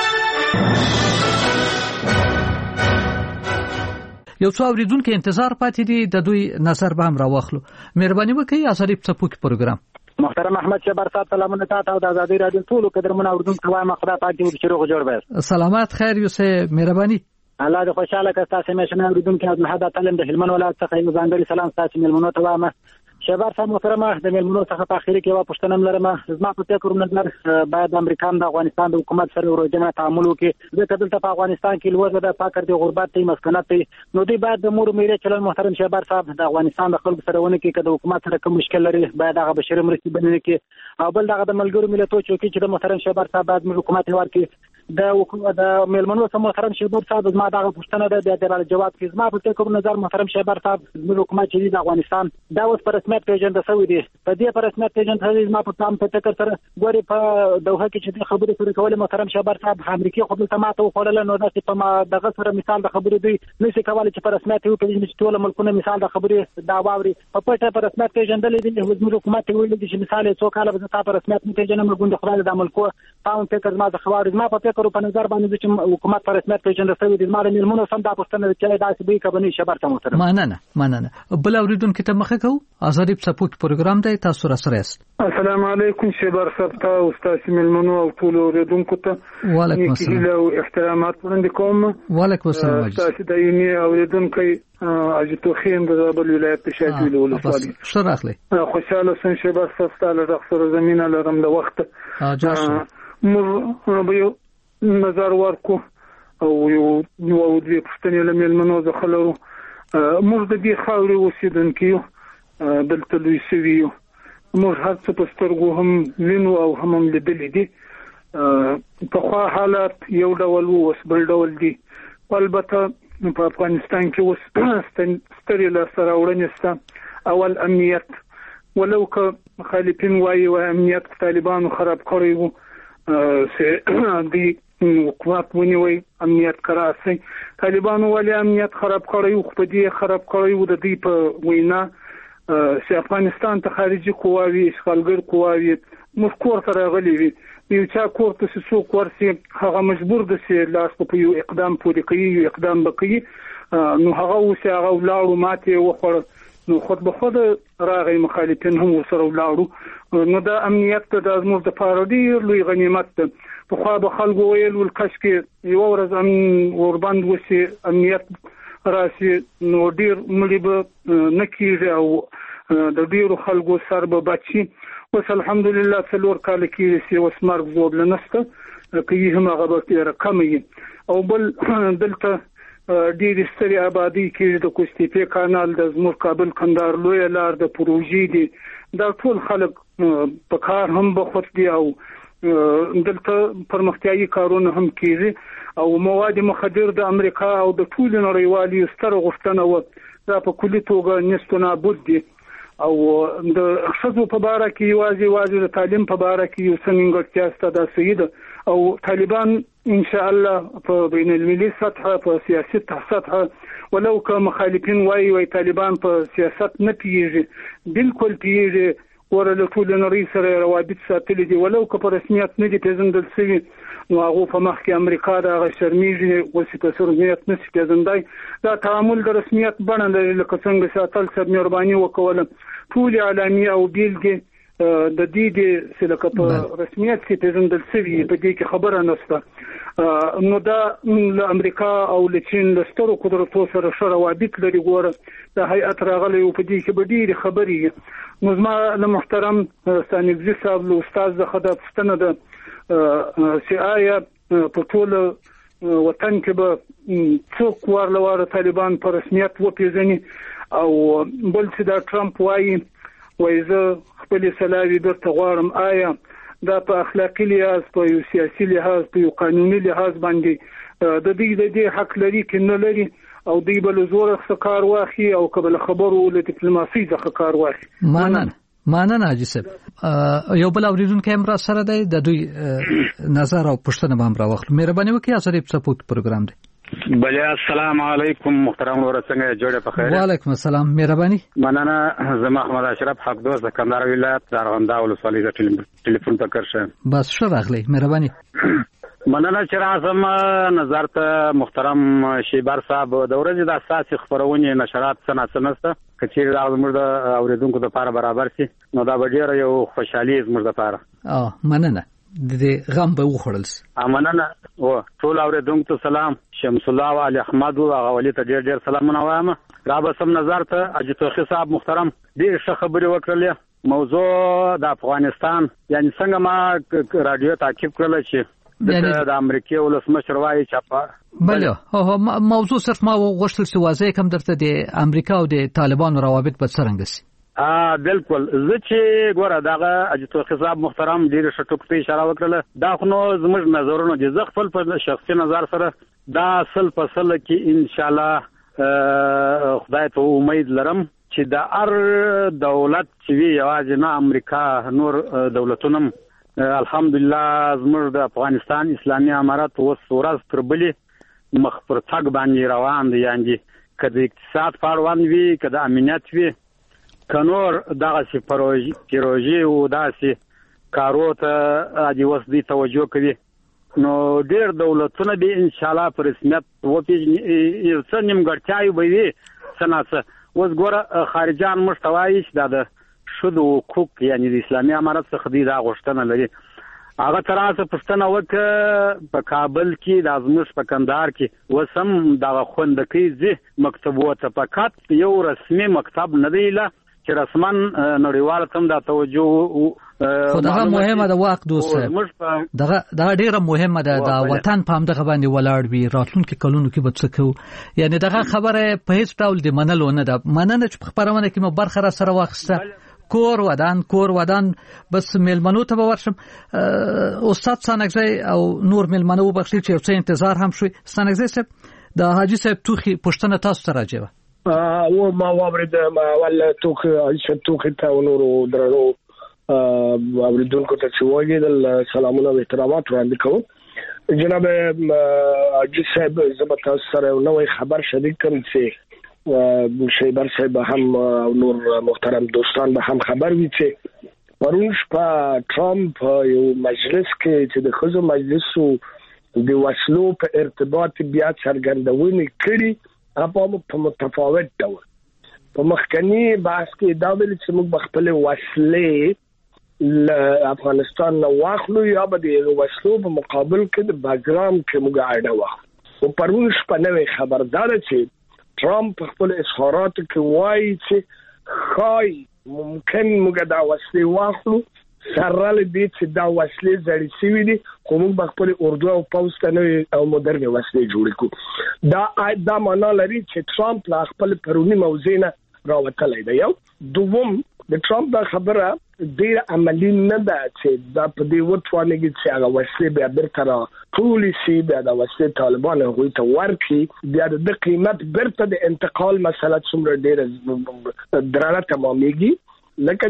یو څو اوریدونکو انتظار پاتې دي د دوی نظر به هم راوخلو. مهرباني وکړئ آزادۍ په څپو کې پروګرام. محترم احمد شبر صاحب سلامونه تاسو د آزادي رادیو ټول قدرمن اوریدونکو وایم خدا پاک دې ورشي روغ جوړ به. سلامات خیر یوسف مهرباني. الله دې خوشاله کړه تاسو مې شنه اوریدونکو از محمد تعلم د هلمند ولایت څخه یو ځانګړي سلام تاسو ملمنو ته وایم. شبر صاحب محترم د ملمنو څخه په اخر کې وا پښتنم لرم زما په فکر نظر باید امریکا د افغانستان د حکومت سره ورجنه تعامل وکړي د کډل په افغانستان کې لوړ د فقر د غربت ته مسکنت نو دی باید د مور میره چلن محترم شبر صاحب د افغانستان د خلکو سره ونه کې کده حکومت سره کوم مشکل لري باید هغه بشري مرستې بننه کې او بل دغه د ملګرو ملتونو چې د محترم شبر صاحب باید حکومت ورکړي د ملمنو سره محترم شبر صاحب زما دغه پښتنه ده د جواب کې زما په فکر نظر محترم شبر صاحب د حکومت چې د افغانستان دا اوس پر رسمیت پیژنده شوی دی په دې پر رسمیت پیژنده زما په تام په فکر سره ګوري په دوحه کې چې خبرې سره کول محترم شبر صاحب امریکا خو د تماته وخلل نو دا چې په دغه سره مثال د خبرې دی نشي کولای چې پر رسمیت یو پیژني چې ټول ملکونه مثال د خبرې دا واوري په پټه پر رسمیت پیژندل دي د حکومت ویل دي چې مثال څو کاله به تاسو پر رسمیت نه پیژنم ګوند خدای د ملکو پاون فکر ما د خبرې ما په فکر په نظر باندې چې حکومت پر رسمیت پیژنده شوی دی ما د ملمنو سم د پښتنه چې داسې به کبني شبر ته محترم. مننه بل اوریدونکو ته مخه کو آزادۍ په سپوک پروګرام دی تاسو را سره است. السلام علیکم شبر صاحب ته استاد ملمنو او ټول اوریدونکو ته وعلیکم السلام او احترامات وړاندې کوم. وعلیکم السلام تاسو د یونی اوریدونکو اجتو خیم د بل ولایت په شاکل ولسوالۍ سره اخلي خوشاله سم شبر صاحب تعالی د خسر زمينه لرم د وخت مو نظر ورکو او یو دوی پښتنې له ملمنو ځخلو موږ د دې خاورې اوسیدونکو دلته لوی سویو موږ هر څه په سترګو هم وینو او هم لیدلې دي په خو حالات یو ډول اوس بل ډول دي البته په افغانستان کې اوس ستړي له سره وړاندې اول امنیت ولو که مخالفین وايي و امنیت طالبانو خراب کړی وو دی حکومت ونیوي امنیت کراسي طالبانو ولې امنیت خراب کړی وو په دې خراب کړی وو د دې په وینا چې افغانستان ته خارجي قواوی اشغالګر قواوی مفکور سره غلي وي یو چا کوړه چې څوک ورسي هغه مجبور دي چې لاس په یو اقدام پورې کوي یو اقدام وکړي نو هغه اوسه هغه لاړو ماته وخوړ نو خود به خود راغی مخالفین هم سره لاړو نو دا امنیت د ازموږ د پارودي لوی غنیمت په خو به خلکو ویل ولکش کې یو ورځ وربند وسی امنیت راشي نو ډیر ملي به نکیږي او د ډیرو خلکو سر به بچي اوس الحمدلله څلور کال کې سی وسمر زوب لنسته کې هم هغه به رقمي او بل دلته ډیر ستري آبادی کې د کوستیپی کانال د زموږ کابل کندهار لوی لار د پروژې دي دا ټول خلک په کار هم بخوت دي او دلته پرمختیايي کارونه هم کیږي او مواد مخدر د امریکا او د ټول نړیوالي ستر غوښتنه و دا په کلی توګه نستونه بود دي او د خصوصو په اړه کې واځي د تعلیم په اړه کې یو څنګه ستاسو د سید او طالبان ان شاء الله په بین المللي سطح په سیاسي سطح ولو که مخالفین وايي طالبان په سیاست نه پیږي بالکل پیږي ورله ټول نړۍ سره روابط ساتلې دي ولو که په رسمیت نه دي پیژندل شوی نو هغه په مخ کې امریکا دا شرمېږي او چې په رسمیت نه شي پیژندای دا تعامل د رسمیت بڼه لري لکه څنګه ساتل سر مهرباني وکول ټول اعلامي او بیلګې د دې چې لکه په رسمیت کې پیژندل شوی په دې کې خبره نشته نو دا له امریکا او له چین له سترو قدرتونو سره روابط لري. ګوره د هیئت راغلی او په دې کې به ډېرې خبرې نو زما له محترم ستانکزي صاحب له استاد څخه دا پوښتنه ده چې آیا په ټول وطن کې به څوک واره طالبان په رسمیت وپېژني او بل چې دا ټرمپ وایي زه خپلې سلاوي درته غواړم، آیا دا په اخلاقی لحاظ، په یو سیاسي لحاظ، په یو قانوني لحاظ باندې د دې حق لري کې نه لري او دوی بل زور څخه کار واخلي او قبل خبرو له ډیپلوماسي څخه کار واخلي. مننه حاجی صاحب. یو بل اوریدونکو هم را سره دی، د دوی نظر او پوښتنه به هم راوخلو. مهرباني وکړئ ازادي سپورت پروګرام دی. بله السلام علیکم محترم ورڅنګه جوړه په خیر. وعلیکم السلام. مهرباني. مننه. زما احمد اشرف حق دوست د کندهار ولایت د ارغنداو ولسوالۍ د ټلیفون په کرشه. بس ښه راغلی. مهرباني. مننه چې راځم نظر ته محترم شیبر صاحب. د ورځې د اساسي خبرونه نشرات سناسته کچیر دا زموږ د اوریدونکو لپاره برابر شي نو دا به ډیره یو خوشحالي زموږ لپاره. مننه. د غم به وخړل سي. مننه. او ټول اوریدونکو سلام. شمس الله او علي احمد او غولي ته ډیر سلامونه وایم. را به سم نظر ته اجي توخي صاحب محترم ډیر ښه خبرې وکړلې. موضوع د افغانستان یعنی څنګه ما رادیو تعقیب کړل چې د امریکای ولسمشر وايي چې بله موضوع صرف ما غوښتل چې واضح کوم درته د امریکا او د طالبانو روابط په څرنګه سي. بالکل. زه چې ګوره دغه اجتو خصاب محترم ډیر شټوک ته اشاره وکړه. دا خو نو زموږ نظرونه دي. زه خپل په شخصي نظر سره دا اصل فصل کې ان شاء الله خدای ته امید لرم چې د هر دولت چې وی یوازې نه امریکا نور دولتونه الحمدلله زموږ د افغانستان اسلامي امارات اوس ورځ تر بلې مخ پر تګ باندې روان دي. یعنی کله اقتصاد فاروان وي کله امنیت وي کنور دغه سي پروژې او داسې کارو ته د وسدي توجه کوي نو ډېر دولتونه به ان شاء الله پر رسمیت وپیژني. یو څه نیمګړتیاوي به وي سناسه. اوس ګوره خارجان مشتوایي چې د شذو حقوق یعنی د اسلامي امارت څخه دی دا غوښتنه لري. هغه تراسه پښتنه وکړه په کابل کې د ازمش په کندهار کې وسم د خوندکې زی مکتب وته فقط یو رسمي مکتب نه دی له چې رسمن نړیوال تم دا توجه خدای مهمه ده واق دوست دغه ډیره مهمه ده د وطن په همدغه باندې ولاړ وي راتلونکي کلونو کې به څه کوو. یعنی دغه خبره په هیڅ ډول د منلو نه ده. مننه چې په خبرونه کې مو برخه را سره واخسته. کور ودان بس میلمنو ته ورشم. استاد سانکزی او نور میلمنو بخشي چې څه انتظار هم شوي. سانکزی صاحب د حاجی صاحب توخي پښتنه تاسو ته راځي. او ما ورید ما ول توخي ته نور درنو اوریدونکو ته چې وایي سلامونه او احترامات وړاندې کوم. جناب حاجی صاحب زما تاسو سره نوې خبر شریک کوم چې شیبر صاحب هم او نور محترم دوستان به هم خبر وي چې پرون شپه ټرمپ یو مجلس کې چې د خزو مجلسو د وسلو په ارتباط بیا څرګندونه کړي په متفاوت ډول. په مخکنی بحث کې دا ویل چې موږ خپل وسلې له افغانستان نه واخلو یا به د وسلو په مقابل کې د باګرام کې موږ اړه واخلو. او پرون شپه نوې خبردار چې ټرمپ خپل اظهارات کې وایي چې خای ممکن موږ دا وسلې واخلو سره دې چې دا وسلې زړې سوي دي خو موږ خپل اردو او پوځ ته نوې او مدرن وسلې جوړ کړو. دا معنا لري چې ټرمپ لا خپل پرونی موضوع نه راوتلی دی. یو دوم د ټرمپ دا خبره ډیر عملی نه ده چې دا په دې وټوانګي چې هغه وسلې به برته را پولیسي بیا د وسلې طالبان هغوی ته ورکړي بیا د قیمت برته د انتقال مسله څومره ډیره درانه تمامېږي. لکه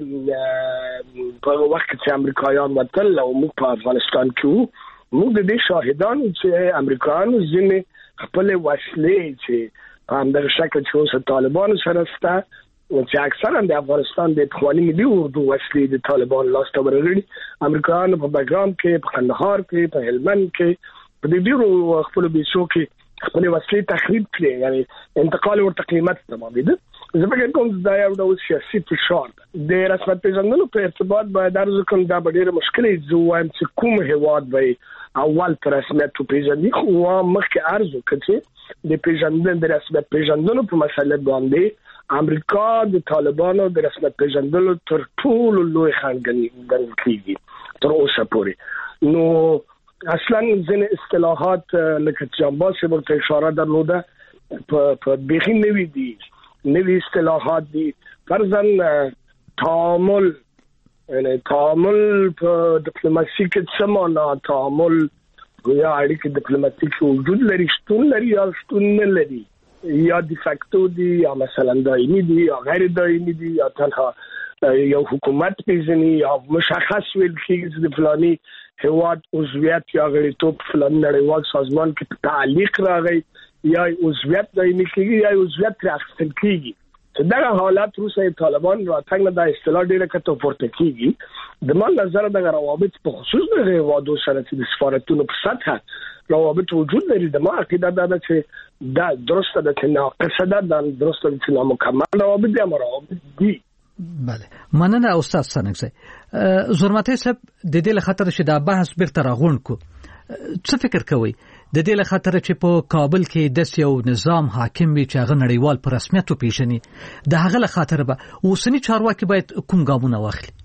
چې په وخت چې امریکایان وتل او موږ په افغانستان کې موږ د دې شاهدان چې امریکایانو ځینې خپل وسلې چې په همدغه شکل چې اوس طالبان سره سته چې اکثرا د افغانستان د پخواني ملي اردو وسلې د طالبان لاس ته ورغلي. امریکایانو په باګرام کې په کندهار کې په هلمند کې په دې ډیرو خپل بیسو کې خپل وسلې تخریب کړې یعنی انتقال ورته قیمت تمامېده. زه فکر کوم دا یو ډول سیاسي فشار دی د رسمیت پیژندلو په ارتباط باید عرض کوم دا ډېر مشکل دی زه وایم چې کوم هیواد به اول پر رسمیت پیژندي خو مخکې عرض وکړ چې د پیژندنې د رسمیت پیژندلو په مسله باندې امریکا د طالبانو د رسمیت پیژندلو تر ټولو لوی خنډ ګڼل کېږي تر اوسه پورې. نو اصلا ځینې اصطلاحات لکه جنباس ورته اشاره درلوده په بخي نوی دي نوی اصطلاحات دي فرضاً تعامل یعنی تعامل په ډیپلوماسي کې څه معنا تعامل یا اړیکې ډیپلوماټیک وجود لري شتون لري یا شتون نه لري یا دی فاکتو دي یا مثلا دایمي دي یا غیر دایمي دي یا تنها یو حکومت پیژني یا مشخص ویل کېږي د فلاني هیواد عضویت یا غړیتوب فلاني نړیوال سازمان کې تعلیق راغی یا عضویت دایمي کېږي یا عضویت راخستل کېږي. دا حالات روسي طالبان راتګ نه د اصطلاح ډیره کته پورته کېږي د مال نظر د روابط په خصوص د هیوادو سره د سفارتونو په سطح روابط وجود لري. د ما عقیده ده چې دا درسته ده چې ناقصه ده دا درسته ده چې نامکمل روابط دي روابط دي. بله مننه استاد سنگزی زرمتی صاحب د دې له خاطر چې دا بحث بیرته راغونډ کو څه فکر کوئ د دې له خاطر چې په کابل کې د یو نظام حاکم وي چې هغه نړیوال په رسمیت وپیژني د هغه له خاطر به اوسنی چارواکي باید کوم ګامونه واخلي؟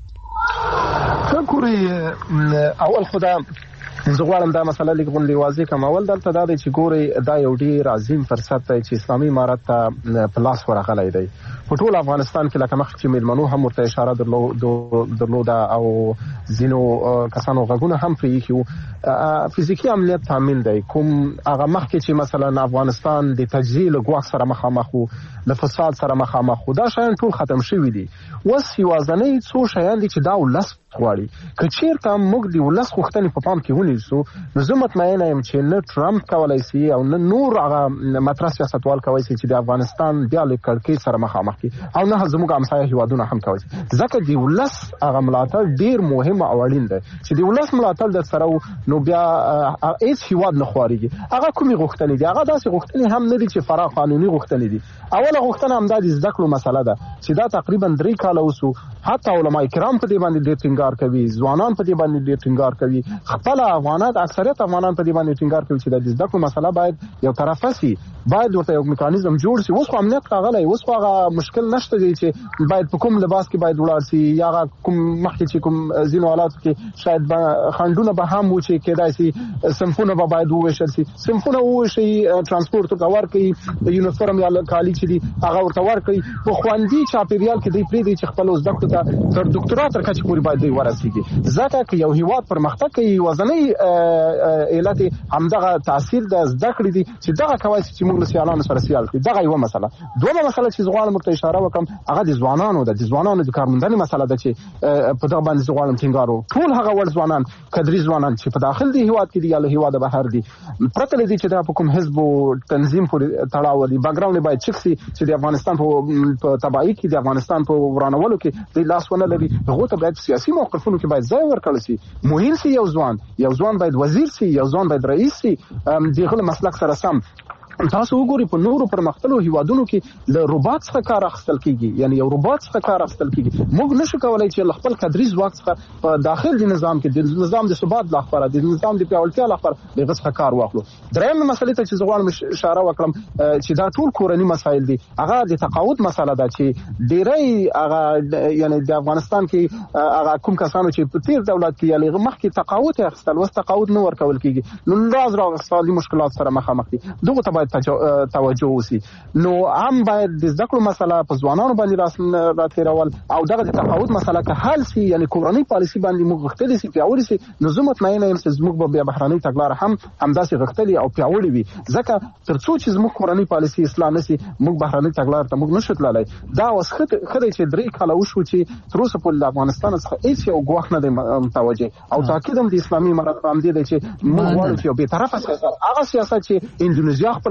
ګوري اول خدا زه غواړم دا مسله لیک غونډې واضح کوم. اول دلته دا دی چې ګوري دا یو ډیر عظیم فرصت دی چې اسلامي امارت ته په لاس ورغلی دی په ټول افغانستان کې لکه مخکې چې میلمنو هم ورته اشاره درلوده او ځینو کسانو غږونه هم پرې ایښي فزیکي امنیت تامین دی کوم هغه مخکې چې مثلا افغانستان د تجزیې له ګواښ سره مخامخ و د فساد سره مخامخ و دا شیان ټول ختم شوي دي. اوس یوازینی څو شیان دي چې دا ولس غواړي که چیرته موږ د ولس غوښتنې په پام کې ونیسو نو زه مطمئنه یم چې نه ټرمپ کولی شي او نه نور هغه مطرح سیاستوال کولی شي چې د افغانستان بیا له کړکۍ سره مخامخ کړي او نه زموږ همسایه هیوادونه هم کولی شي ځکه د ولس هغه ملاتړ ډیر مهم او اړین دی چې د ولس ملاتړ در سره نو بیا هیڅ هیواد نه خوارېږي. هغه کومې غوښتنې دي هغه داسې غوښتنې هم نه دي چې فرا قانوني غوښتنې دي. اوله غوښتنه همدا د زده کړو مسله ده چې دا تقریبا 3 کاله وسو حتی علماء کرام په دې باندې ډېر ټینګار کوي ځوانان په دې باندې ډېر ټینګار کوي خپل افغانات اکثریت افغانان په دې باندې ټینګار کوي چې د زده کړو مسله باید یو طرفه سي باید ورته یو میکانیزم جوړ شي. اوس خو امنیت راغلی اوس خو هغه مشکل نشته دی چې باید په کوم لباس کې باید ولاړ شي یا کوم مخکې چې کوم ځینو حالاتو کې شاید خنډونه به هم و چې کېدای شي صنفونه به باید وویشل شي صنفونه وویشي ترانسپورت ته ورکړي یونیفورم یا کالي چې دي هغه ورته ورکړي په خوندي چاپیریال کې دی پرېږدي چې خپل زده کړو ته تر ډاکټرا تر کچې پورې باید دی ورسېږي ځکه که یو هیواد پرمختګ کوي یوازینی علت همدغه تاثیر د زده کړې دي چې دغه کولی شي چې موږ له سیالانو سره سیال کړي. دغه یوه مسله. دویمه مسله چې زه غواړم ورته اشاره وکړم هغه د ځوانانو ده د ځوانانو د کارموندنې مسله ده چې په دغه باندې زه غواړم ټینګار ټول هغه وړ ځوانان کدري ځوانان چې په داخل دي هیواد کې دي یا له هیواده بهر دي پرته له دې چې دا په کوم حزب او تنظیم پورې تړاو لري بیکګراوند باید چک سي چې د افغانستان په تباهي کې د افغانستان په ورانولو کې د لاس ونه لري هغه ته باید سیاسي موقفونو کې باید ځای ورکړل شي. مهم سي یو ځوان باید وزیر سي یو ځوان باید رئیس سي دغه مسلک سره سم. تاسو وګورئ په نورو پرمختللو هیوادونو کې له روباټ څخه کار اخیستل کیږي یعنی یو روباټ څخه کار اخیستل کیږي. موږ نشو کولای چې خپل کدري ځواک څخه په داخل د نظام کې د نظام د ثبات لپاره د نظام د پیاوړتیا لپاره دغه څخه کار واخلو. درېمه مسله ته چې زه غواړم اشاره وکړم چې دا ټول کورنی مسایل دي هغه د تقاعد مسله ده چې ډېری هغه یعنی د افغانستان کې هغه کوم کسانو چې په تیر دولت کې یعنی مخکې تقاعد اخیستل وس تقاعد نه ورکول کیږي نو راز اقتصادي مشکلات سره مخامخ دي دغه ته باید توجه وسی. نو هم باید د زده کړو مسله په ځوانانو باندې راتېرول او دغه د تقاعد مسله که حل سي یعنی کورنۍ پالیسي باندې موږ غوښتلی سي پیاوړې سي نو زه مطمئنه یم چې زموږ به بیا بهرنۍ تګلاره هم همداسې غوښتلې او پیاوړې وي ځکه تر څو چې زموږ کورنۍ پالیسي اصلاح نه سي موږ بهرنۍ تګلاره ته موږ نشو تللی. دا اوس ښه دی چې 3 کاله وشو چې تر اوسه پورې د افغانستان څخه هېڅ یو ګواښ نه دی متوجه او تاکید هم د اسلامي امارت په همدې دی چې موږ غواړو چې یو بېطرفه سیاست هغه سیاست چې اندونیزیا خپل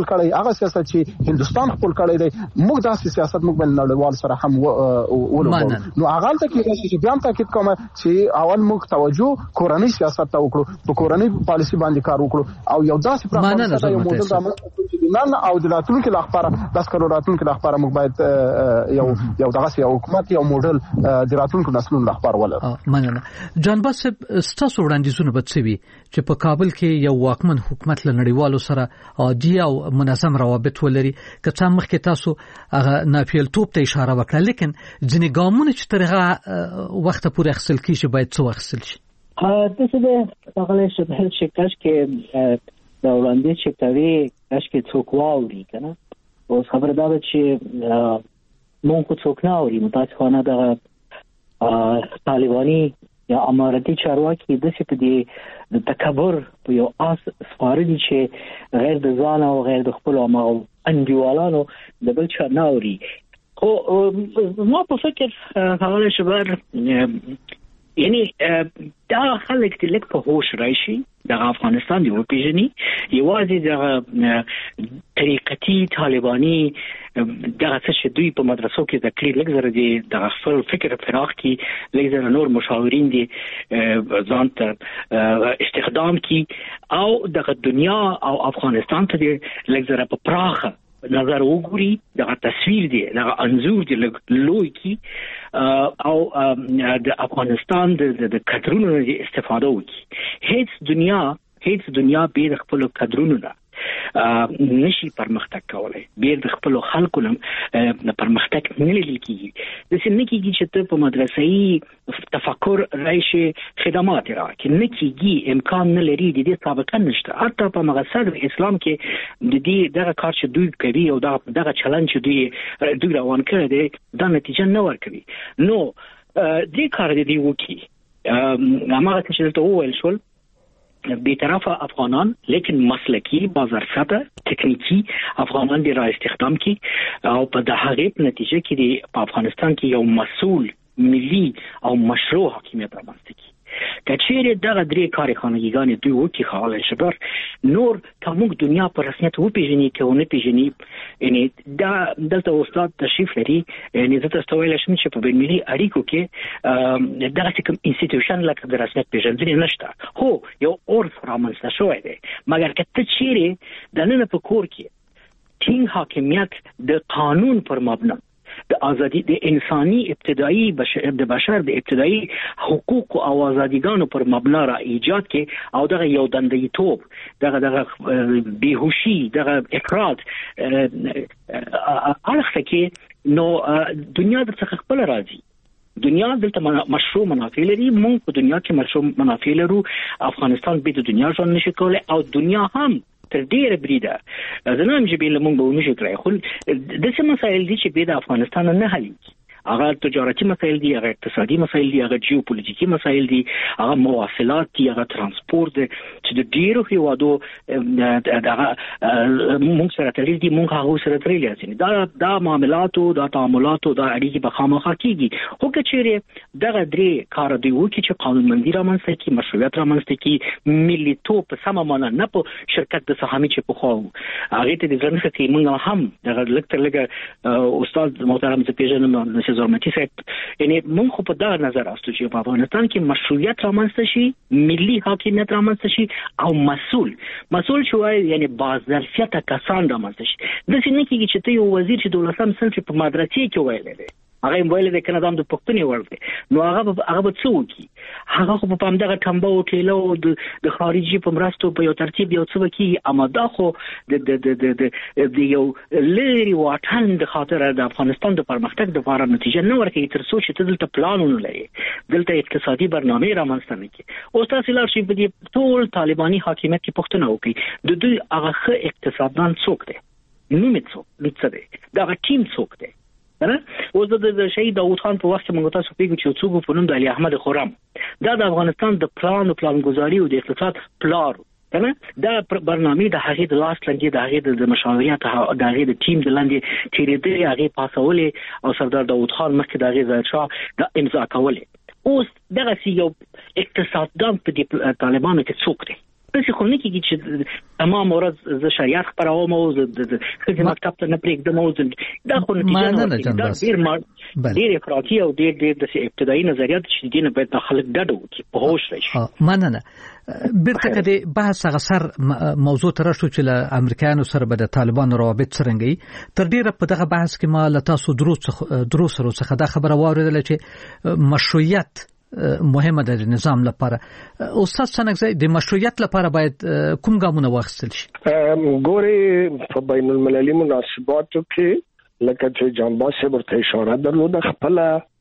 کړی هغه سیاست چې هندستان خپل کړی دی موږ داسې سیاست موږ بل نړیوال سره هم ولګو نو هغه ته کې چې بیا هم تاکید کوم چې اول موږ توجه کورنۍ سیاست ته وکړو په کورنۍ پالیسي باندې کار وکړو او یو داسې پروګرام یو موډل رامنځته نن او د راتلونکو لپاره د سکرو راتلونکو لپاره موږ باید یو دغه یو حکومت یو موډل د راتلونکو نسلونو لپاره ولرو. مننه. جان باسب ستاسو وړاندیزونه به څه وي چې په کابل کې یو واکمن حکومت له نړیوالو سره عادي او منظم روابط ولري که څه مخکې تاسو هغه ناپیلتوب ته اشاره وکړه لیکن ځینې ګامونه چې تر هغه وخت پورې اخیستل کیږي باید څه واخیستل شي؟ د څه هغه شبهه چې کاش کې دا وړاندې چې کوي کاش کې څوک واوري کنه او خبره دا ده چې مونږ څوک نه اوري متاسفانه دا طالباني یا امارتي چارواکي د څه په دې تکبر په یو اس سپارلي چې غیر د ځان او غیر د خپل او انډیوالانو د بل چا نه اوري خو ما په فکر هغه شبر یعنی دا خلک چې لکه په هوش راشي د افغانستان دی وپیژني یوازې د طریقتي طالباني دغه څه دوی په مدرسو کې د کلی لګزر دي د خپل فکر فراخ کې لګزر نور مشاورین دي ځان ته استخدام کی او د دنیا او افغانستان ته لګزر په پراخه نظر وګوري دا تصویر دی دا انزور دی لوی کی او د افغانستان د کډرونو استفاده وکړي هیڅ دنیا به خپل کډرونو نه نشي پرمختګ کولای بیر د خپل خلکو لم پرمختګ نه لیدل کیږي د سن کېږي چې ته په مدرسې تفکر راشي خدمات راکې نه کېږي امکان نه لري د دې سابقه نشته حتی په مقصد اسلام کې د دې دغه کار چې دوی کوي او دغه چلن چې دوی روان کړي دي دا نتیجه نه ورکوي نو دې کار دې وکي هغه چې ته وویل شول بی‌طرفه افغانان لیکن مسلکی بازرساته تکنیکی افغانان دی را استخدام کی او په د هغې نتیجه کې دی په افغانستان کې یو مسؤل ملي او مشروع حاکمیت رامنځته کی کچېره دغه درې کاري خانګیګان دوی وکي خاله شبر نور کوم دنیا پر رسمیت و پیژني کې ونه پیژني یعنی دا دلته استاد تشریف لري یعنی زه تاسو ویل شم چې په بین ملي اړیکو کې دغه کوم انسټیټیوشن لکه د رسمیت پیژندنې نشته هو یو اورس رامنځته شوی دی مګر کته چیرې د نن په کور کې ټینګ حاکمیت د قانون پر مبنا د ازادي د انساني ابتدایي د بشر د ابتدایي حقوق او ازاديګانو پر مبنا را ایجاد کې او دغه یو دندېتوب دغه بیهوشي دغه افراط الخه کې نو دنیا د څخه خپل راځي دنیا دلته مشروع منافع لري مونږ په دنیا کې مشروع منافع لرو افغانستان به د دنیا ژوند نشي کولای او دنیا هم تر ډیره بریده زنام چې به موږ به ونشو کړای خو د څه مسایل دي چې به د افغانستان نه حل هغه تجارتي مسایل دي هغه اقتصادي مسایل دي هغه جیوپولیټیکي مسایل دي هغه مواصلات دي هغه ترانسپورت دي چې د ډیرو هیوادو دغه موږ سره تړلي دي موږ هغه سره تړلي دي دا معاملاتو دا تعاملاتو دا اړیکې به خامخا کیږي خو کچېره دغه درې کار دی وکړي چې قانونمندي رامنځته کی مشروعیت رامنځته کی ملیتوب په سم معنا نه په شرکت د سهامي چې په خو هغه ته د ځنخه کې موږ هم دغه لکه استاد محترم ز پیژنم زورمتي صاحب یعنی موږ خو په دا نظر راستو چې په افغانستان کې مشروعیت رامنځته شي ملي حاکمیت رامنځته شي او مسؤل شوی یعنی بازرسیت کسان رامنځته شي د څه نه کېږي چې ته یو وزیر چې دولسم صنف په مدرسې کې ویل دی هغه ویل دی کنه د پښتني ورته نو هغه څه وکي هغه خو په همدغه ټمبه او ټیلو د خارجي په مرستو په یو ترتیب یو څه وکي اما دا خو د یو لری واټن د خاطر د افغانستان د پرمختګ د لپاره نتیجه نه ورکړي تر څو چې دلته پلانونه لري دلته اقتصادي برنامه رامنځته نه کړي او تاسو لار شي په دې ټول طالباني حاکمیت کې پښتنه وکړي د دوی هغه اقتصاددان څوک دی نوم څه دی دا ټیم څوک دی اوس د شهید داوود خان په وخت کې موږ تاسو پیګو چې څوک په نوم د علي احمد خرم دا د افغانستان د پلانګذاري او د اقتصاد پلار کنه دا برنامه د هغه د لاس لنګي د هغه د مشاوريت د هغه د ټیم د لاندې چې د هغه پاسولې او سردار داوود خان مخکې د هغه ځای د امضا کولې اوس دغه یو اقتصاددان په طالبانو کې څوک دی څه خو نه کېږي چې تمام ورځ زه شریعت خپروم او زه د ښځې مکتب ته نه پرېږدم او دا خو نتیجه ډېر افراطي او ډېر داسې ابتدایي نظریات چې دې نه باید دا خلک ډډه وکړي په هوش راشي. مننه. بیرته که د بحث هغه سر موضوع ته راشو چې له امریکایانو سره به د طالبانو روابط څرنګه تر ډیره په دغه بحث کې ما له تاسو درو سره څخه دا خبره واورېدله چې مشروعیت مهمه ده د نظام لپاره. استاد سنگزی د مشروعیت لپاره باید کوم ګامونه واخیستل شي؟ ګوري په بین المللي مناسباتو کې لکه چې جانباز صاحب ورته اشاره درلوده خپل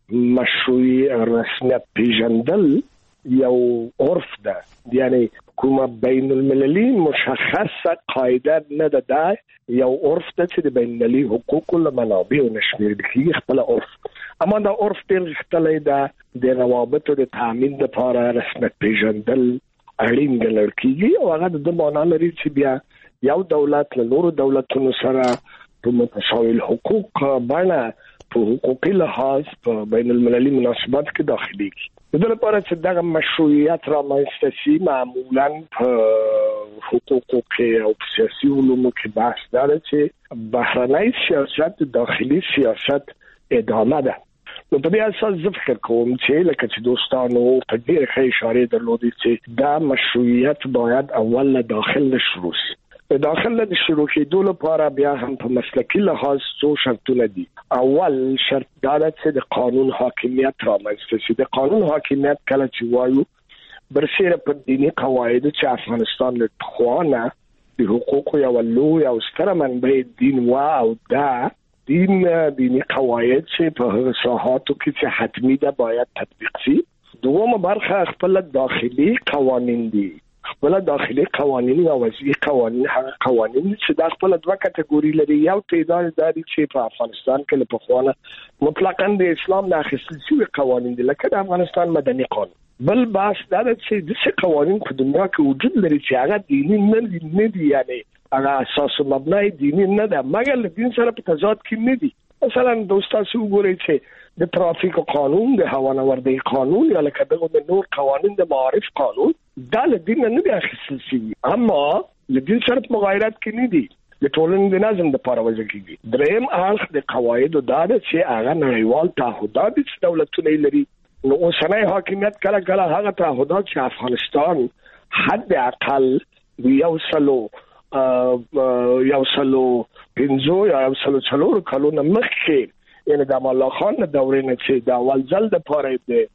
مشروعي رسمیت پیژندل یو عرف ده، یعنی کومه بین المللي مشخصه قاعده نه ده، یو عرف ده چې د بین المللي حقوقو له منابعو نشمیرل کیږي خپل عرف. اما دا عرف ډېر غښتلی ده، د روابطو د تامین لپاره رسمیت پیژندل اړین ګڼل کیږي او هغه د معنا لري چې بیا یو دولت له نورو دولتونو سره په متساوي حقوق باندې په حقوقي لحاظ په بین المللي مناسبات کې داخليږي. د دې لپاره چې دا مشروعیت رامنځته شي معمولاً په حقوقو کې او سیاسي علومو کې بحث داره چې بهرنی سیاست داخلي سیاست ادامه ده. نو په دې اساس زه فکر کوم چې لکه چې دوستانو په ډېر ښه اشاره درلودي چې دا مشروعیت باید اول داخل شروع شي. داخل د شروع کېدو لپاره بیا هم په مسلکي لحاظ څو شرطونه دي. اول شرط دا ده چې د قانون حاکمیت رامنځته شي. د قانون حاکمیت کله چې وایو برسېره په دیني قواعدو چې افغانستان له پخوانه د حقوقو یو لوی او ستره منبع دین و او دا دیني قواعد چې په هغه ساحاتو کې چې حتمی ده باید تطبیق شي. دومره برخه خپل داخلي قوانین دي، خپل داخلي قوانین او وضعي قوانین. هغه قوانین چې د خپل دوه کټګوري لري، یو تعداد دادي چې په افغانستان کې له پخوانه مطلقاً د اسلام نه اخیستل شوی قوانین دي لکه د افغانستان مدني قانون. بل باس دا چې د څه قوانین په دنیا کې وجود لري چې هغه دیني نه دي، یعنی هغه اساس مبنای دیني نه ده مګر له دین سره په تضاد کې نه دي. مثلا دوستاسو وګورئ چې د ترافیک قانون، د هوانوردی قانون یا لکه دغه نور قوانین د معارف قانون دا له دین نه دي اخیستل شوي، اما له دین سره په مغایرت کې نه دي، د ټولنې د نظم لپاره وضع کیږي. دریم اړخ د قواعدو دا ده چې هغه نړیوال تعهدات چې دولتونه لري. نو اوسنی حاکمیت کله کله هغه تعهدات چې افغانستان حد اقل یو سلو پنځو یا یو سلو څلور کلونه مخکې، یعنی د امان الله خان د دورې نه چې د اول ځل د پاره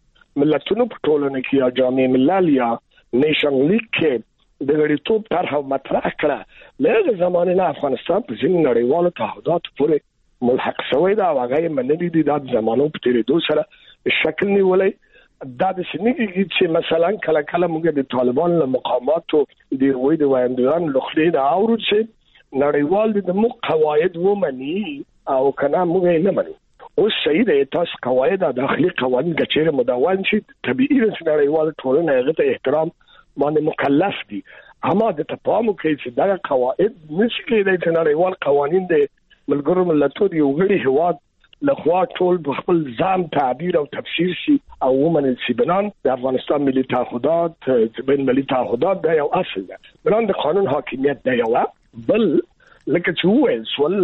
د ملتونو په ټولنه کې یا جامع ملل یا نیشن لیگ کې د غړیتوب طرح مطرح کړه، له زمانه نه افغانستان په ځینې نړیوالو تعهداتو پورې ملحق شوی دا هغه منلي دي. د زمانو په تیریدو سره شکل نیولای. دا د سنګي چې مثلا کله کله موږ د طالبان له مقاماتو د وې د وایندویان لخلې دا اورو چې نړیوال د مو قواعد ومني او کنه موږ نه منو. اوس صحیح ده تاسو قواعد داخلي قوانين کچېره مدون شي طبيعي د نړیوال ټولنې هغه ته احترام باندې مکلف دي، اما د تفاهم کې چې دا قواعد نشي کېدای چې نړیوال قوانين د ملګرو ملتونو یو غړي هواد لخوا ټول خپل ځان تعبیر او تفسیر شي او ومنل شي. بنان د افغانستان ملي تعهدات بین ملي تعهدات دا یو اصل ده، بنان د قانون حاکمیت دا یو بل لکه چې وایي سوال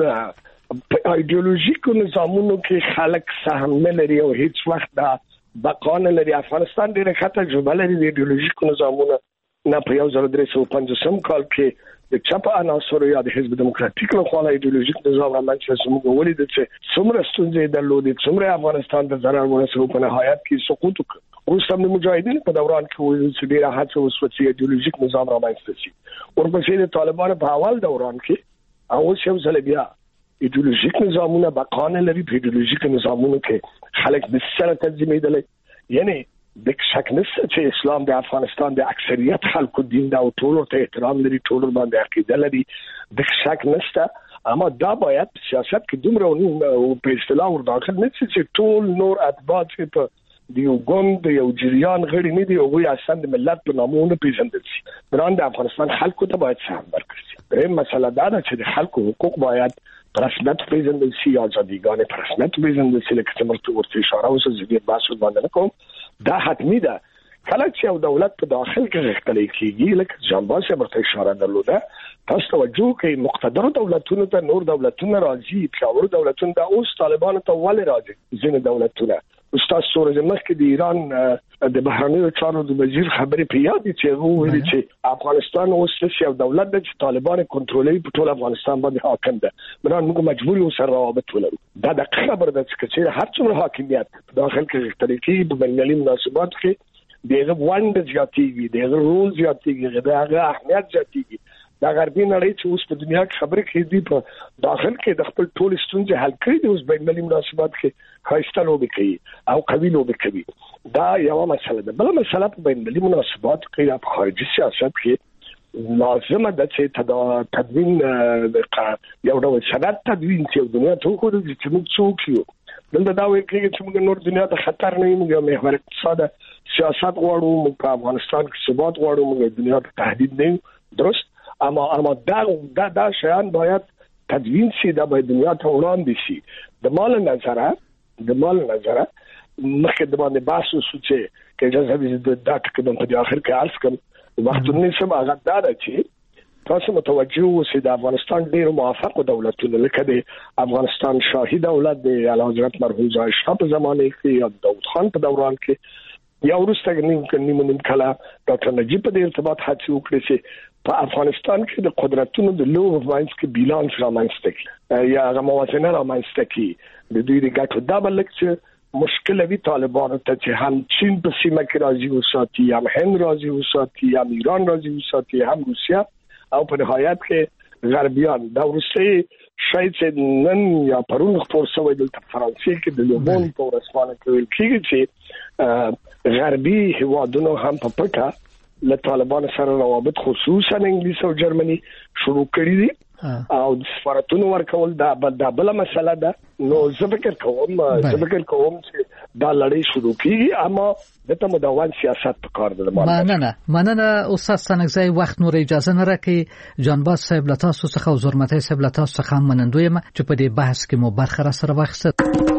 په ایدئولوژیکو نظامونو کې خلک سهم نه لري او هیڅ وخت دا بقا نه لري. افغانستان ډېره ښه تجربه لري د ایدئولوژیکو نظامونو نه. په 1350 کال کې د چپ عناصرو یا د حزب دموکراتیک له خوا ایدئولوژیک نظام رامنځته شو. موږ ولید چې څومره ستونزې درلودې، څومره افغانستان د ضرر ورسېدو، په نهایت کې سقوط وکړ. اوس هم د مجاهدینو په دوران کې وایي چې ډېره هڅه وشوه چې ایدئولوژیک نظام رامنځته شي. ورپسې د طالبانو په اول دوران کې اوس یو ځل بیا ایدئولوژیک نظامونه بقا نه لري. په ایدئولوژیک نظامونو کې خلک د سره تنظیمېدل، یعنی د شک نشته چې اسلام د افغانستان د اکثریت خلکو دین دا او ټول ته احترام لري، ټول باندې عقیده لري، د شک نشته. اما دا باید سیاست کې دومره په اصطلاح ور داخل نه چې ټول نور اتباع چې په دیو ګوند یو جریان غړي نه دی او وي اصلا د ملت په نامونه پیژندل شي. بران د افغانستان خلکو ته باید سهم ورکړي. دریم مسله دا ده چې د خلکو حقوق باید په رسمیت پیژندل شي، آزادیګانې په رسمیت پیژندل شي. لکه څنګه ورته اشاره وشوه چې بحث باندې کوم دا حتمی ده کله چې یو دولت په داخل کې غښتلی کیږي لکه جانباز ورته اشاره درلوده تاسو توجه کوئ مقتدر دولتونو ته نور دولتونه راځي پیاوړي دولتونه د اوس طالبانو ته ولې راځي ځینې دولتونه استاد سورج مخکې د ایران د بهرنیو چارو د وزیر خبرې په یاد دي چې هغه ویلي چې افغانستان اوس یو دولت دی چې طالبان کنټرولوي په ټول افغانستان باندې حاکم ده بنان موږ مجبور یو سره روابط ولرو دا د خبره ده چې هر څومره حاکمیت داخل کې غښتلي په بینالمللي مناسبات کې دغه وند زیاتېږي دغه رول زیاتېږي دغه اهمیت زیاتېږي دا غربي نړۍ چې اوس په دنیا کې خبرې کوي دی په داخل کې د خپل ټول ستونزې حل کړي دي اوس بینالمللي مناسبات کې خاصه لوبې کوي او قوي لوبې کوي دا یو مسله ده بل مسله په بینالمللي مناسبات کې په خارجي سیاست کې لازمه ده چې تدوین یو ډول سند تدوین چې دنیا ته خو د چې موږ څوک یو دلته دا وایي چې موږ نور دنیا ته خطر نه یو موږ محور اقتصاد سیاست غواړو موږ په افغانستان کې ثبات غواړو موږ دنیا ته تهدید نه درست اما دا شیان باید تدوین شي دا باید دنیا ته وړاندې شي د مال نظره مخکې د باندې بحث وشو چې اجازه دې دا ټکدم په اخر کې عرض کوم وختونه سم هغه دا چې تاسو متوجه اوسئ د افغانستان ډېر موافق دولتونه لکه د افغانستان شاهي دولت د اعلی حضرت مرحوم ځای شاه په زمانه کې یا داود خان په دوران کې یا وروسته نیم کله ډاکټر نجیب په دې ارتباط هڅه وکړه چې په افغانستان کې د قدرتونو د لوب ماینس کې بیلانس رامنځته کی یا موازنه رامنځته کی د دوی د ګټو دا بلکې مشکل وی طالبانو ته چې هم چین په سیمه کې راځي او ساتي هم هند راځي او ساتي هم ایران راځي او ساتي هم روسیا او په نهایت کې غربیان دا روسي شاید نن یا پرون خبر شوی د فرانسې کې د لوبون په رسمانه کې ویل کېږي چې غربي هوادونو هم په پټه له طالبان سره روابط خصوصا انګلیس او جرمني شروع کړی دي او د سفارتونو ورکول دا بل مسله ده نو زه فکر کوم چې دا لړۍ شروع کیږي اما دته مدون سیاست په کار ده مننه استاد سنگزی وخت نور اجازه نه راکړي جانباز صاحب لتاسو څخه او زرمتای صاحب لتاسو څخه منندوی ما چې په دې بحث کې مو برخه را سره واخیست